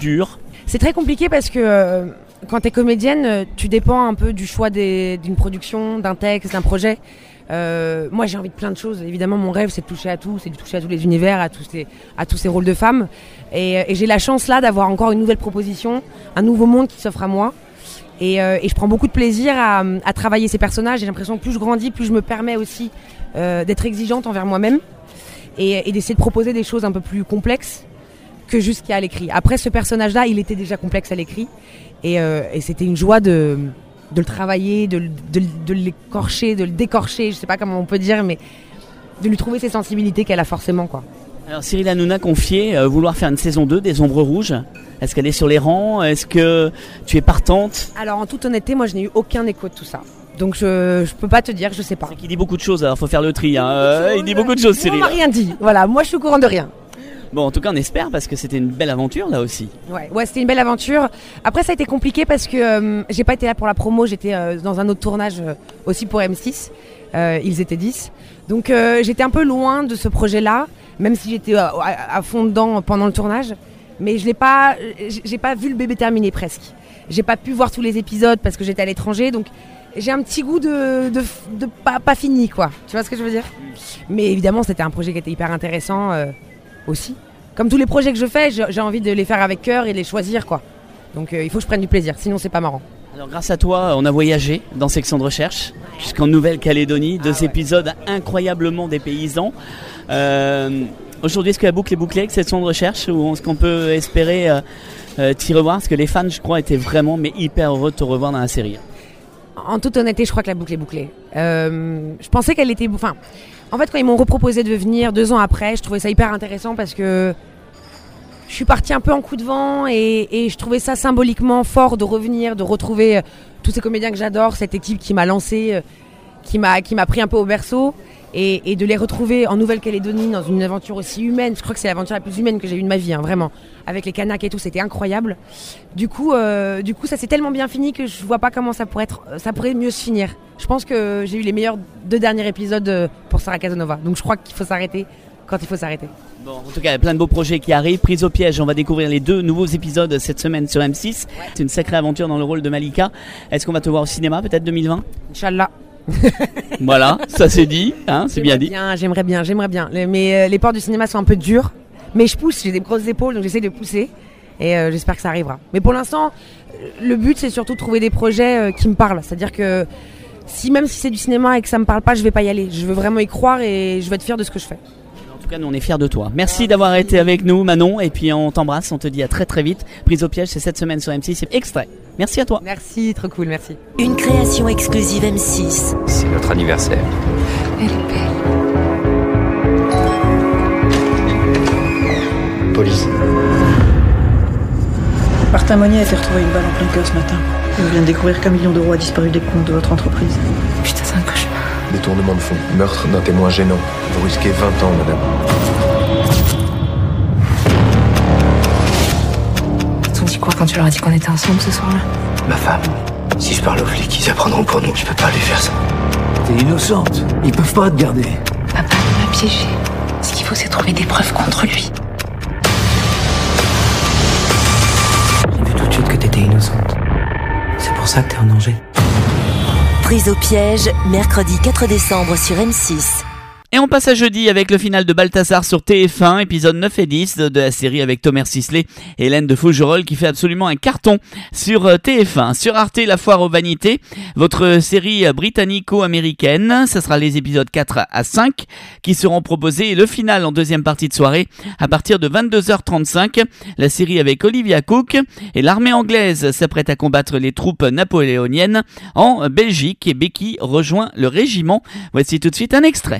Speaker 24: C'est très compliqué parce que euh, quand t'es comédienne, tu dépends un peu du choix des, d'une production, d'un texte, d'un projet. Euh, moi j'ai envie de plein de choses. Évidemment mon rêve c'est de toucher à tout, c'est de toucher à tous les univers, à tous ces, à tous ces rôles de femmes. Et, et j'ai la chance là d'avoir encore une nouvelle proposition, un nouveau monde qui s'offre à moi. Et, euh, et je prends beaucoup de plaisir à, à travailler ces personnages. J'ai l'impression que plus je grandis, plus je me permets aussi euh, d'être exigeante envers moi-même et, et d'essayer de proposer des choses un peu plus complexes que juste qu'il y a à l'écrit. Après ce personnage-là, il était déjà complexe à l'écrit et, euh, et c'était une joie de... de le travailler, de, de, de l'écorcher, de le décorcher, je sais pas comment on peut dire, mais de lui trouver ses sensibilités qu'elle a forcément, quoi.
Speaker 2: Alors Cyril Hanouna confiait euh, vouloir faire une saison deux des Ombres Rouges. Est-ce qu'elle est sur les rangs? Est-ce que tu es partante?
Speaker 24: Alors en toute honnêteté, moi je n'ai eu aucun écho de tout ça. Donc je, je peux pas te dire, je sais pas.
Speaker 2: C'est qu'il dit beaucoup de choses, alors faut faire le tri. Hein. Euh, il dit beaucoup de choses, Cyril.
Speaker 24: On m'a rien dit, voilà, moi je suis au courant de rien.
Speaker 2: Bon, en tout cas, on espère parce que c'était une belle aventure là aussi.
Speaker 24: Ouais, ouais, c'était une belle aventure. Après, ça a été compliqué parce que euh, j'ai pas été là pour la promo, j'étais euh, dans un autre tournage euh, aussi pour M six. Euh, ils étaient dix. Donc euh, j'étais un peu loin de ce projet-là, même si j'étais à, à, à fond dedans pendant le tournage. Mais je l'ai pas, j'ai pas vu le bébé terminer presque. J'ai pas pu voir tous les épisodes parce que j'étais à l'étranger, donc j'ai un petit goût de, de, de pas, pas fini, quoi. Tu vois ce que je veux dire? Mais évidemment, c'était un projet qui était hyper intéressant. Euh, aussi. Comme tous les projets que je fais, j'ai envie de les faire avec cœur et de les choisir, quoi. Donc euh, il faut que je prenne du plaisir, sinon c'est pas marrant.
Speaker 2: Alors grâce à toi, on a voyagé dans Section de Recherche jusqu'en Nouvelle-Calédonie, deux ah ouais. épisodes incroyablement dépaysants. Euh, Aujourd'hui, est-ce que la boucle est bouclée avec Section de Recherche ou est-ce qu'on peut espérer euh, euh, t'y revoir? Parce que les fans, je crois, étaient vraiment mais hyper heureux de te revoir dans la série.
Speaker 24: En toute honnêteté, je crois que la boucle est bouclée. Euh, je pensais qu'elle était... Enfin, en fait, quand ils m'ont reproposé de venir deux ans après, je trouvais ça hyper intéressant parce que je suis partie un peu en coup de vent et, et je trouvais ça symboliquement fort de revenir, de retrouver euh, tous ces comédiens que j'adore, cette équipe qui m'a lancée, euh, qui m'a qui m'a pris un peu au berceau et, et de les retrouver en Nouvelle-Calédonie dans une aventure aussi humaine. Je crois que c'est l'aventure la plus humaine que j'ai eue de ma vie, hein, vraiment. Avec les Kanaks et tout, c'était incroyable. Du coup, euh, du coup, ça s'est tellement bien fini que je vois pas comment ça pourrait être, ça pourrait mieux se finir. Je pense que j'ai eu les meilleurs deux derniers épisodes pour Sarah Casanova. Donc je crois qu'il faut s'arrêter quand il faut s'arrêter.
Speaker 2: Bon, en tout cas, il y a plein de beaux projets qui arrivent. Prise au piège, on va découvrir les deux nouveaux épisodes cette semaine sur M six. Ouais. C'est une sacrée aventure dans le rôle de Malika. Est-ce qu'on va te voir au cinéma, peut-être deux mille vingt?
Speaker 24: Inch'Allah.
Speaker 2: Voilà, ça c'est dit, hein, c'est bien dit.
Speaker 24: Bien, j'aimerais bien, j'aimerais bien. Les, mais euh, les portes du cinéma sont un peu dures. Mais je pousse, j'ai des grosses épaules, donc j'essaie de pousser. Et euh, j'espère que ça arrivera. Mais pour l'instant, le but c'est surtout de trouver des projets euh, qui me parlent. C'est-à-dire que si même si c'est du cinéma et que ça me parle pas, je vais pas y aller. Je veux vraiment y croire et je veux être fière de ce que je fais.
Speaker 2: En tout cas, nous on est fiers de toi. Merci d'avoir été avec nous, Manon. Et puis on t'embrasse, on te dit à très très vite. Prise au piège, c'est cette semaine sur M six, c'est extrait. Merci à toi.
Speaker 24: Merci, trop cool, merci.
Speaker 14: Une création exclusive M six.
Speaker 12: C'est notre anniversaire.
Speaker 13: Elle est belle.
Speaker 21: Police.
Speaker 3: Martin Monnier a été retrouvé une balle en plein cœur ce matin. On vient de découvrir qu'un million d'euros a disparu des comptes de votre entreprise.
Speaker 13: Putain, c'est un cauchemar.
Speaker 16: Détournement de fonds, meurtre d'un témoin gênant. Vous risquez vingt ans, madame.
Speaker 13: T'ont dit quoi quand tu leur as dit qu'on était ensemble ce soir-là?
Speaker 21: Ma femme. Si je parle aux flics, ils apprendront pour nous. Je peux pas lui faire ça.
Speaker 7: T'es innocente. Ils peuvent pas te garder.
Speaker 13: Papa m'a piégé. Ce qu'il faut, c'est trouver des preuves contre lui.
Speaker 7: J'ai vu tout de suite que t'étais innocente. C'est pour ça que t'es en danger.
Speaker 14: Prise au piège, mercredi quatre décembre sur M six.
Speaker 2: Et on passe à jeudi avec le final de Balthazar sur T F un, épisode neuf et dix de, de la série avec Thomas Sisley et Hélène de Fougerolles qui fait absolument un carton sur T F un. Sur Arte, La Foire aux Vanités, votre série britannico-américaine, ce sera les épisodes quatre à cinq qui seront proposés et le final en deuxième partie de soirée à partir de vingt-deux heures trente-cinq. La série avec Olivia Cook et l'armée anglaise s'apprête à combattre les troupes napoléoniennes en Belgique et Becky rejoint le régiment. Voici tout de suite un extrait.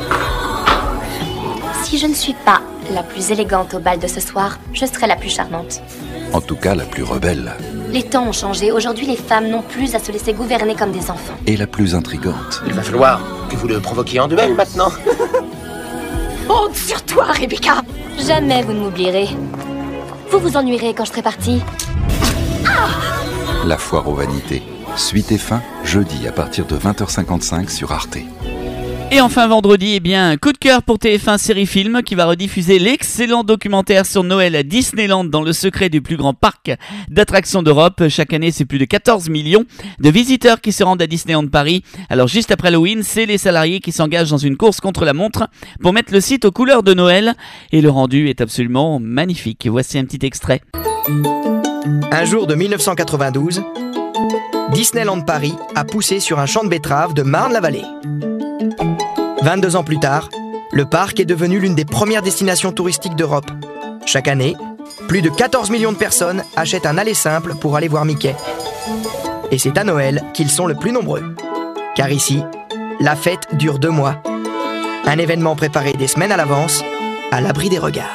Speaker 8: Si je ne suis pas la plus élégante au bal de ce soir, je serai la plus charmante.
Speaker 11: En tout cas, la plus rebelle.
Speaker 8: Les temps ont changé. Aujourd'hui, les femmes n'ont plus à se laisser gouverner comme des enfants.
Speaker 11: Et la plus intrigante.
Speaker 21: Il va falloir que vous le provoquiez en duel maintenant.
Speaker 8: Honte sur toi, Rebecca! Jamais vous ne m'oublierez. Vous vous ennuierez quand je serai partie.
Speaker 11: Ah! La Foire aux Vanités. Suite et fin, jeudi à partir de vingt heures cinquante-cinq sur Arte.
Speaker 2: Et enfin vendredi, eh bien, coup de cœur pour T F un Série Film qui va rediffuser l'excellent documentaire sur Noël à Disneyland dans le secret du plus grand parc d'attractions d'Europe. Chaque année, c'est plus de quatorze millions de visiteurs qui se rendent à Disneyland Paris. Alors juste après Halloween, c'est les salariés qui s'engagent dans une course contre la montre pour mettre le site aux couleurs de Noël. Et le rendu est absolument magnifique. Voici un petit extrait.
Speaker 4: Un jour de mille neuf cent quatre-vingt-douze, Disneyland Paris a poussé sur un champ de betteraves de Marne-la-Vallée. vingt-deux ans plus tard, le parc est devenu l'une des premières destinations touristiques d'Europe. Chaque année, plus de quatorze millions de personnes achètent un aller simple pour aller voir Mickey. Et c'est à Noël qu'ils sont le plus nombreux. Car ici, la fête dure deux mois. Un événement préparé des semaines à l'avance, à l'abri des regards.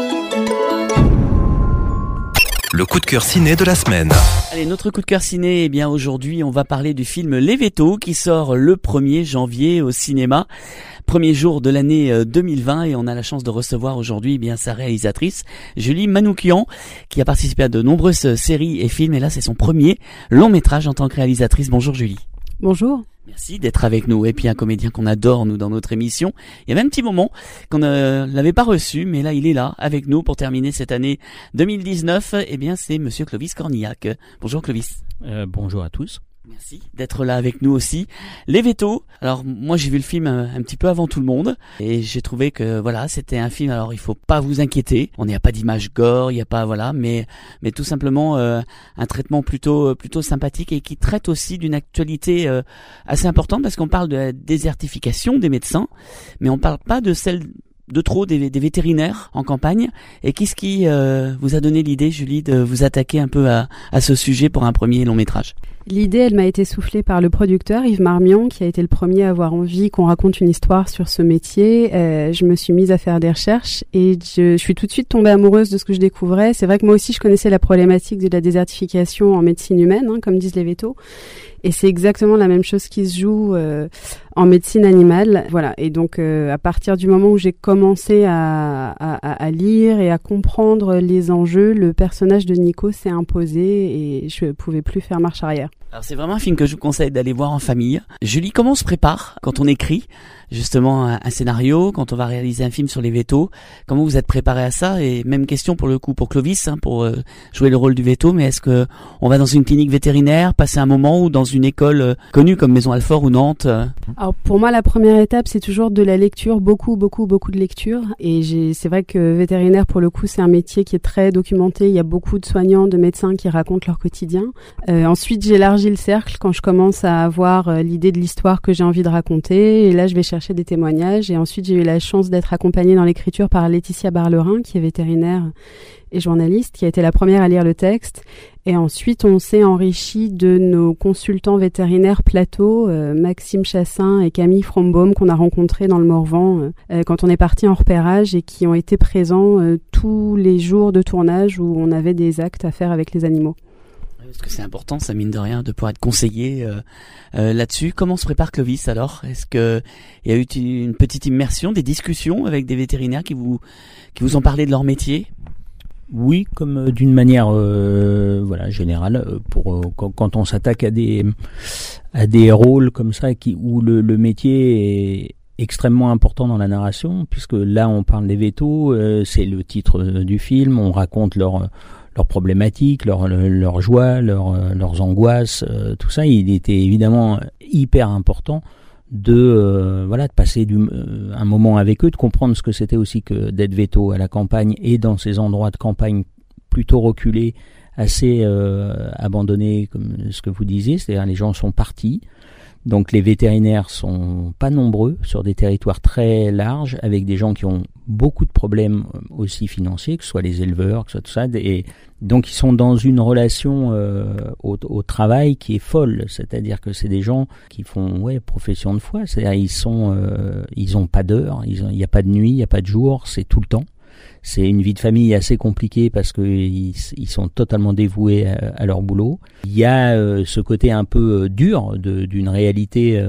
Speaker 1: Le coup de cœur ciné de la semaine.
Speaker 2: Allez, notre coup de cœur ciné, eh bien aujourd'hui on va parler du film Les Vétos qui sort le premier janvier au cinéma. Premier jour de l'année deux mille vingt et on a la chance de recevoir aujourd'hui eh bien sa réalisatrice Julie Manoukian qui a participé à de nombreuses séries et films et là c'est son premier long métrage en tant que réalisatrice. Bonjour Julie.
Speaker 5: Bonjour.
Speaker 2: Merci d'être avec nous. Et puis un comédien qu'on adore, nous, dans notre émission. Il y avait un petit moment qu'on ne l'avait pas reçu, mais là, il est là, avec nous, pour terminer cette année deux mille dix-neuf. Eh bien, c'est Monsieur Clovis Cornillac. Bonjour Clovis.
Speaker 10: Euh, bonjour à tous.
Speaker 2: Merci d'être là avec nous aussi. Les Vétos. Alors moi j'ai vu le film un, un petit peu avant tout le monde et j'ai trouvé que voilà c'était un film. Alors il faut pas vous inquiéter. On n'y a pas d'image gore, il y a pas voilà, mais mais tout simplement euh, un traitement plutôt plutôt sympathique et qui traite aussi d'une actualité euh, assez importante parce qu'on parle de la désertification des médecins, mais on parle pas de celle de trop des, des vétérinaires en campagne. Et qu'est-ce qui euh, vous a donné l'idée, Julie, de vous attaquer un peu à, à ce sujet pour un premier long métrage ?
Speaker 5: L'idée, elle m'a été soufflée par le producteur Yves Marmion, qui a été le premier à avoir envie qu'on raconte une histoire sur ce métier. Euh, je me suis mise à faire des recherches et je, je suis tout de suite tombée amoureuse de ce que je découvrais. C'est vrai que moi aussi, je connaissais la problématique de la désertification en médecine humaine, hein, comme disent les vétos. Et c'est exactement la même chose qui se joue euh, en médecine animale. Voilà. Et donc, euh, à partir du moment où j'ai commencé à, à, à lire et à comprendre les enjeux, le personnage de Nico s'est imposé et je ne pouvais plus faire marche arrière.
Speaker 2: Alors c'est vraiment un film que je vous conseille d'aller voir en famille. Julie, comment on se prépare quand on écrit justement un, un scénario, quand on va réaliser un film sur les vétos? Comment vous êtes préparé à ça? Et même question pour le coup pour Clovis, hein, pour euh, jouer le rôle du véto, mais est-ce que on va dans une clinique vétérinaire, passer un moment ou dans une école euh, connue comme Maison Alfort ou Nantes? euh...
Speaker 5: Alors pour moi la première étape c'est toujours de la lecture, beaucoup beaucoup beaucoup de lecture. Et j'ai, c'est vrai que vétérinaire pour le coup c'est un métier qui est très documenté. Il y a beaucoup de soignants, de médecins qui racontent leur quotidien. Euh, ensuite j'élargis le cercle quand je commence à avoir euh, l'idée de l'histoire que j'ai envie de raconter. Et là je vais chercher des témoignages. Et ensuite j'ai eu la chance d'être accompagnée dans l'écriture par Laetitia Barlerin qui est vétérinaire et journaliste, qui a été la première à lire le texte. Et ensuite, on s'est enrichi de nos consultants vétérinaires plateau, euh, Maxime Chassin et Camille Frombaum, qu'on a rencontrés dans le Morvan euh, quand on est parti en repérage et qui ont été présents euh, tous les jours de tournage où on avait des actes à faire avec les animaux.
Speaker 2: Parce que c'est important, ça mine de rien, de pouvoir être conseillé euh, euh, là-dessus. Comment se prépare Clovis alors? Est-ce que il y a eu une petite immersion, des discussions avec des vétérinaires qui vous qui vous ont parlé de leur métier?
Speaker 10: Oui, comme euh, d'une manière euh, voilà générale euh, pour euh, quand, quand on s'attaque à des à des rôles comme ça qui où le, le métier est extrêmement important dans la narration, puisque là on parle des vétos, euh, c'est le titre du film, on raconte leur leurs problématiques, leurs leur joies, leurs leurs angoisses, euh, tout ça. Il était évidemment hyper important de euh, voilà de passer du, euh, un moment avec eux, de comprendre ce que c'était aussi que d'être véto à la campagne et dans ces endroits de campagne plutôt reculés, assez euh, abandonnés, comme ce que vous disiez, c'est-à-dire les gens sont partis. Donc les vétérinaires sont pas nombreux sur des territoires très larges, avec des gens qui ont beaucoup de problèmes aussi financiers, que ce soit les éleveurs, que ce soit tout ça, et donc ils sont dans une relation euh, au, au travail qui est folle, c'est-à-dire que c'est des gens qui font ouais profession de foi, c'est-à-dire ils sont euh, ils ont pas d'heure, il n'y a pas de nuit, il n'y a pas de jour, c'est tout le temps. C'est une vie de famille assez compliquée parce que ils, ils sont totalement dévoués à, à leur boulot. Il y a euh, ce côté un peu dur de, d'une réalité euh,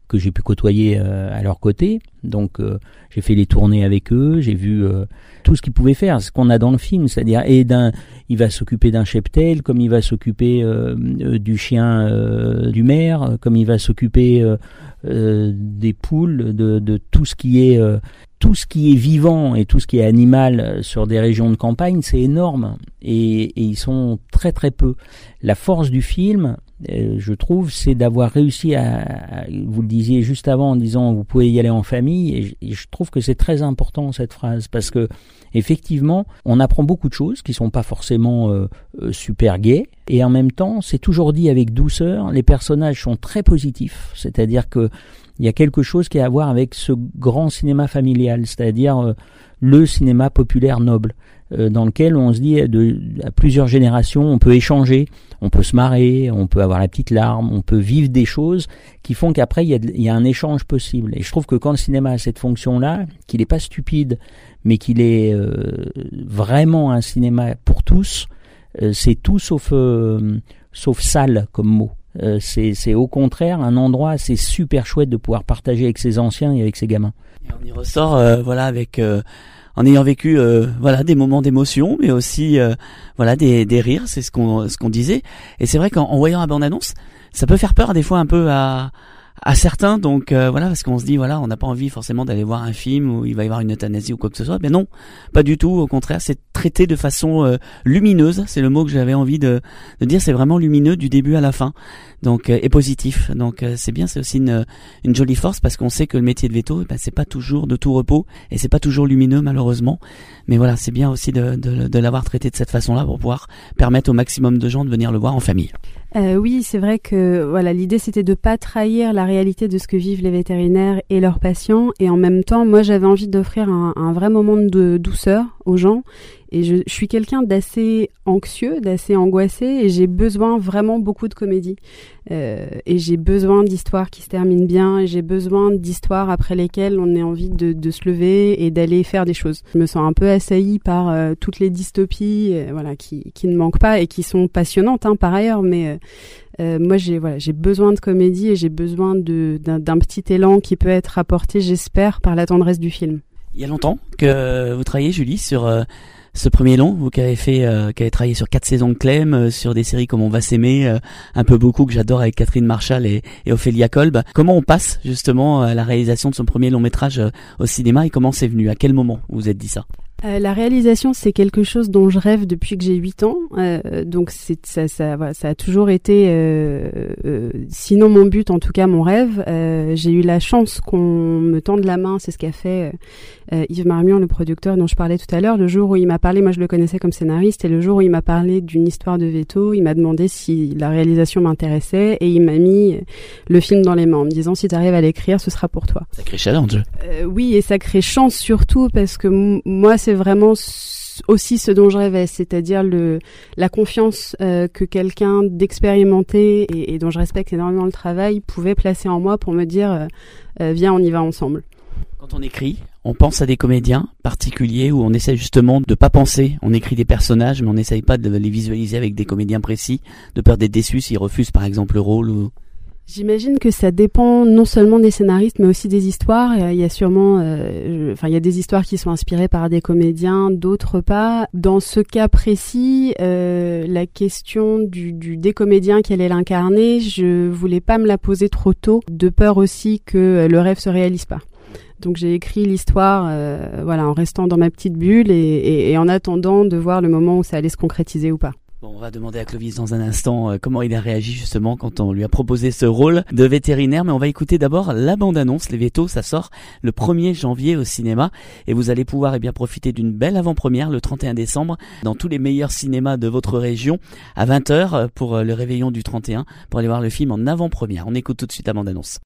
Speaker 10: que j'ai pu côtoyer euh, à leur côté. Donc euh, j'ai fait les tournées avec eux, j'ai vu euh, tout ce qu'ils pouvaient faire, ce qu'on a dans le film, c'est-à-dire et d'un, il va s'occuper d'un cheptel, comme il va s'occuper euh, euh, du chien euh, du maire, comme il va s'occuper euh, euh, des poules, de, de tout ce qui est euh, tout ce qui est vivant et tout ce qui est animal sur des régions de campagne, c'est énorme et, et ils sont très très peu. La force du film, euh, je trouve, c'est d'avoir réussi à, à, vous le disiez juste avant en disant vous pouvez y aller en famille et je, et je trouve que c'est très important cette phrase parce que effectivement on apprend beaucoup de choses qui sont pas forcément euh, euh, super gaies et en même temps c'est toujours dit avec douceur, les personnages sont très positifs, c'est-à-dire que il y a quelque chose qui a à voir avec ce grand cinéma familial, c'est-à-dire euh, le cinéma populaire noble, euh, dans lequel on se dit de, à plusieurs générations, on peut échanger, on peut se marrer, on peut avoir la petite larme, on peut vivre des choses qui font qu'après il y a, il y a un échange possible. Et je trouve que quand le cinéma a cette fonction-là, qu'il n'est pas stupide, mais qu'il est euh, vraiment un cinéma pour tous, euh, c'est tout sauf, euh, sauf sale comme mot. Euh, c'est, c'est au contraire un endroit, c'est super chouette de pouvoir partager avec ses anciens et avec ses gamins.
Speaker 2: Et on y ressort, euh, voilà, avec euh, en ayant vécu, euh, voilà, des moments d'émotion, mais aussi, euh, voilà, des, des rires, c'est ce qu'on, ce qu'on disait. Et c'est vrai qu'en en voyant la bande-annonce, ça peut faire peur des fois un peu à à certains, donc euh, voilà, parce qu'on se dit voilà, on n'a pas envie forcément d'aller voir un film où il va y avoir une euthanasie ou quoi que ce soit. Mais non, pas du tout. Au contraire, c'est traité de façon euh, lumineuse. C'est le mot que j'avais envie de, de dire. C'est vraiment lumineux du début à la fin, donc euh, et positif. Donc euh, c'est bien. C'est aussi une une jolie force parce qu'on sait que le métier de veto, ben, c'est pas toujours de tout repos et c'est pas toujours lumineux malheureusement. Mais voilà, c'est bien aussi de de, de l'avoir traité de cette façon-là pour pouvoir permettre au maximum de gens de venir le voir en famille.
Speaker 5: Euh, oui, c'est vrai que voilà, l'idée c'était de pas trahir la réalité de ce que vivent les vétérinaires et leurs patients, et en même temps, moi j'avais envie d'offrir un, un vrai moment de douceur aux gens. Et je, je suis quelqu'un d'assez anxieux, d'assez angoissé, et j'ai besoin vraiment beaucoup de comédie. Euh, et j'ai besoin d'histoires qui se terminent bien, et j'ai besoin d'histoires après lesquelles on ait envie de, de se lever et d'aller faire des choses. Je me sens un peu assaillie par euh, toutes les dystopies, euh, voilà, qui, qui ne manquent pas et qui sont passionnantes, hein, par ailleurs, mais euh, euh, moi j'ai voilà, j'ai besoin de comédie et j'ai besoin de d'un, d'un petit élan qui peut être apporté, j'espère, par la tendresse du film.
Speaker 2: Il y a longtemps que vous travaillez, Julie, sur euh, ce premier long, vous qui avez fait, euh, qui avez travaillé sur quatre saisons de Clem, euh, sur des séries comme On va s'aimer, euh, un peu beaucoup que j'adore avec Catherine Marchal et, et Ophélia Kolb. Comment on passe justement à la réalisation de son premier long métrage euh, au cinéma et comment c'est venu? À quel moment vous vous êtes dit ça?
Speaker 5: Euh, la réalisation, c'est quelque chose dont je rêve depuis que j'ai huit ans, euh, donc c'est ça, ça, voilà, ça a toujours été, euh, euh, sinon mon but, en tout cas mon rêve. Euh, j'ai eu la chance qu'on me tende la main, c'est ce qu'a fait euh, Yves Marmion, le producteur dont je parlais tout à l'heure. Le jour où il m'a parlé, moi je le connaissais comme scénariste, et le jour où il m'a parlé d'une histoire de veto, il m'a demandé si la réalisation m'intéressait, et il m'a mis le film dans les mains en me disant si t'arrives à l'écrire, ce sera pour toi.
Speaker 2: Sacré challenge.
Speaker 5: Euh, oui, et sacré chance surtout parce que m- moi c'est vraiment aussi ce dont je rêvais, c'est-à-dire le la confiance euh, que quelqu'un d'expérimenté et, et dont je respecte énormément le travail pouvait placer en moi pour me dire euh, euh, viens, on y va ensemble.
Speaker 2: Quand on écrit, on pense à des comédiens particuliers où on essaie justement de pas penser. On écrit des personnages, mais on n'essaye pas de les visualiser avec des comédiens précis, de peur d'être déçus s'ils refusent par exemple le rôle ou...
Speaker 5: J'imagine que ça dépend non seulement des scénaristes, mais aussi des histoires. Il y a sûrement, euh, je, enfin, il y a des histoires qui sont inspirées par des comédiens, d'autres pas. Dans ce cas précis, euh, la question du, du des comédiens qui allait l'incarner, je voulais pas me la poser trop tôt, de peur aussi que le rêve se réalise pas. Donc j'ai écrit l'histoire, euh, voilà, en restant dans ma petite bulle et, et, et en attendant de voir le moment où ça allait se concrétiser ou pas.
Speaker 2: Bon, on va demander à Clovis dans un instant euh, comment il a réagi justement quand on lui a proposé ce rôle de vétérinaire, mais on va écouter d'abord la bande-annonce. Les Vétos, ça sort le premier janvier au cinéma et vous allez pouvoir eh bien profiter d'une belle avant-première le trente et un décembre dans tous les meilleurs cinémas de votre région à vingt heures pour le réveillon du trente et un pour aller voir le film en avant-première. On écoute tout de suite la bande-annonce.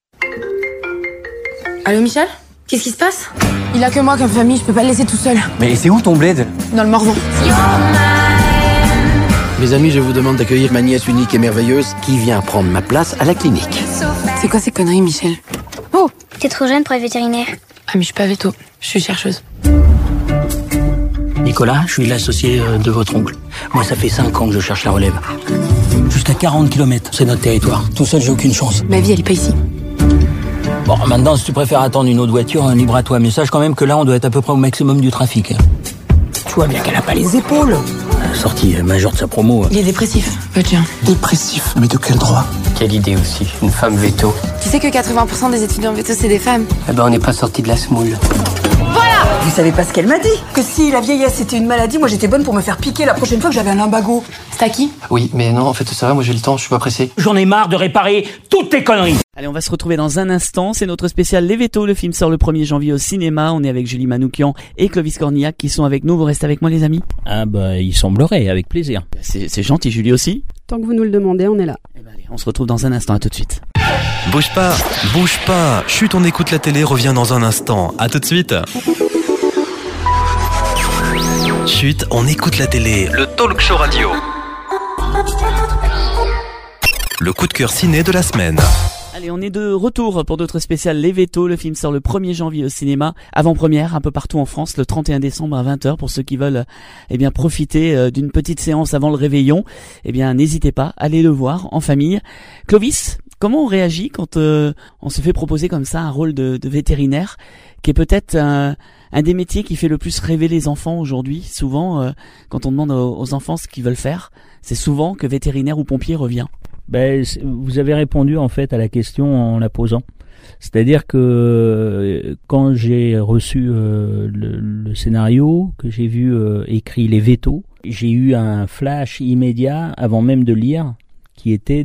Speaker 13: Allô Michel ? Qu'est-ce qui se passe ? Il a que moi comme famille, je peux pas le laisser tout seul.
Speaker 12: Mais c'est où ton bled ?
Speaker 13: Dans le Morvan.
Speaker 12: Mes amis, je vous demande d'accueillir ma nièce unique et merveilleuse qui vient prendre ma place à la clinique.
Speaker 13: C'est quoi ces conneries, Michel ?
Speaker 8: Oh, t'es trop jeune pour être vétérinaire.
Speaker 13: Ah mais je suis pas véto, je suis chercheuse.
Speaker 6: Nicolas, je suis l'associé de votre oncle. Moi, ça fait cinq ans que je cherche la relève. Jusqu'à quarante kilomètres, c'est notre territoire. Tout seul, j'ai aucune chance.
Speaker 13: Ma vie, elle est pas ici.
Speaker 6: Bon, maintenant, si tu préfères attendre une autre voiture, hein, libre à toi. Mais sache quand même que là, on doit être à peu près au maximum du trafic.
Speaker 24: Tu vois bien qu'elle a pas les épaules.
Speaker 6: Sortie majeure de sa promo.
Speaker 24: Il est dépressif, bah tiens.
Speaker 6: Dépressif, mais de quel droit? Quelle idée aussi, une femme veto.
Speaker 13: Tu sais que quatre-vingts pour cent des étudiants veto, c'est des femmes.
Speaker 6: Eh ben, on n'est pas sorti de la semoule.
Speaker 24: Voilà! Vous savez pas ce qu'elle m'a dit? Que si la vieillesse était une maladie, moi j'étais bonne pour me faire piquer la prochaine fois que j'avais un lumbago.
Speaker 13: C'est à qui?
Speaker 6: Oui, mais non, en fait, ça va, moi j'ai le temps, je suis pas pressé.
Speaker 10: J'en ai marre de réparer toutes tes conneries.
Speaker 2: Allez, on va se retrouver dans un instant. C'est notre spécial Les Vétos. Le film sort le premier janvier au cinéma. On est avec Julie Manoukian et Clovis Cornillac qui sont avec nous. Vous restez avec moi, les amis?
Speaker 10: Ah bah, il semblerait, avec plaisir.
Speaker 2: C'est, c'est gentil, Julie aussi.
Speaker 5: Tant que vous nous le demandez, on est là.
Speaker 2: Eh ben allez, on se retrouve dans un instant. À tout de suite.
Speaker 1: Bouge pas, bouge pas. Chut, on écoute la télé, revient dans un instant. À tout de suite. Chut, on écoute la télé. Le talk show radio. Le coup de cœur ciné de la semaine.
Speaker 2: Allez, on est de retour pour notre spécial Les Vétos. Le film sort le premier janvier au cinéma. Avant-première un peu partout en France le trente et un décembre à vingt heures pour ceux qui veulent eh bien profiter euh, d'une petite séance avant le réveillon. Eh bien, n'hésitez pas, allez le voir en famille. Clovis, comment on réagit quand euh, on se fait proposer comme ça un rôle de, de vétérinaire qui est peut-être un, un des métiers qui fait le plus rêver les enfants aujourd'hui. Souvent, euh, quand on demande aux, aux enfants ce qu'ils veulent faire, c'est souvent que vétérinaire ou pompier revient.
Speaker 10: Ben, vous avez répondu en fait à la question en la posant. C'est-à-dire que quand j'ai reçu euh, le, le scénario, que j'ai vu euh, écrit Les Vétos, j'ai eu un flash immédiat avant même de lire, qui était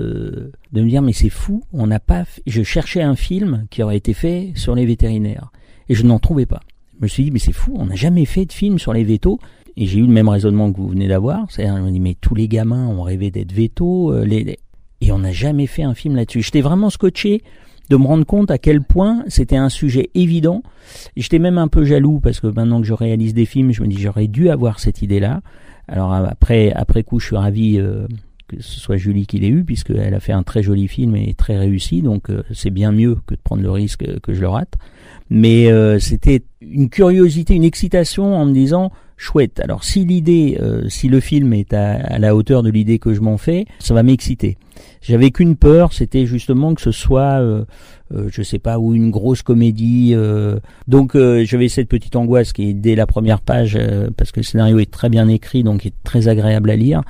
Speaker 10: de de me dire mais c'est fou, on n'a pas. Fait... Je cherchais un film qui aurait été fait sur les vétérinaires et je n'en trouvais pas. Je me suis dit mais c'est fou, on n'a jamais fait de film sur les vétos. Et j'ai eu le même raisonnement que vous venez d'avoir, c'est-à-dire je me dis mais tous les gamins ont rêvé d'être vétos, euh, les, les... et on n'a jamais fait un film là-dessus. J'étais vraiment scotché de me rendre compte à quel point c'était un sujet évident. Et j'étais même un peu jaloux parce que maintenant que je réalise des films, je me dis j'aurais dû avoir cette idée-là. Alors après, après coup, je suis ravi euh, que ce soit Julie qui l'ait eu puisqu'elle a fait un très joli film et très réussi, donc euh, c'est bien mieux que de prendre le risque que je le rate. Mais euh, c'était une curiosité, une excitation en me disant chouette. Alors si l'idée, euh, si le film est à, à la hauteur de l'idée que je m'en fais, ça va m'exciter. J'avais qu'une peur, c'était justement que ce soit, euh, euh, je sais pas, ou une grosse comédie. Euh, donc euh, j'avais cette petite angoisse qui est dès la première page, euh, parce que le scénario est très bien écrit, donc il est très agréable à lire.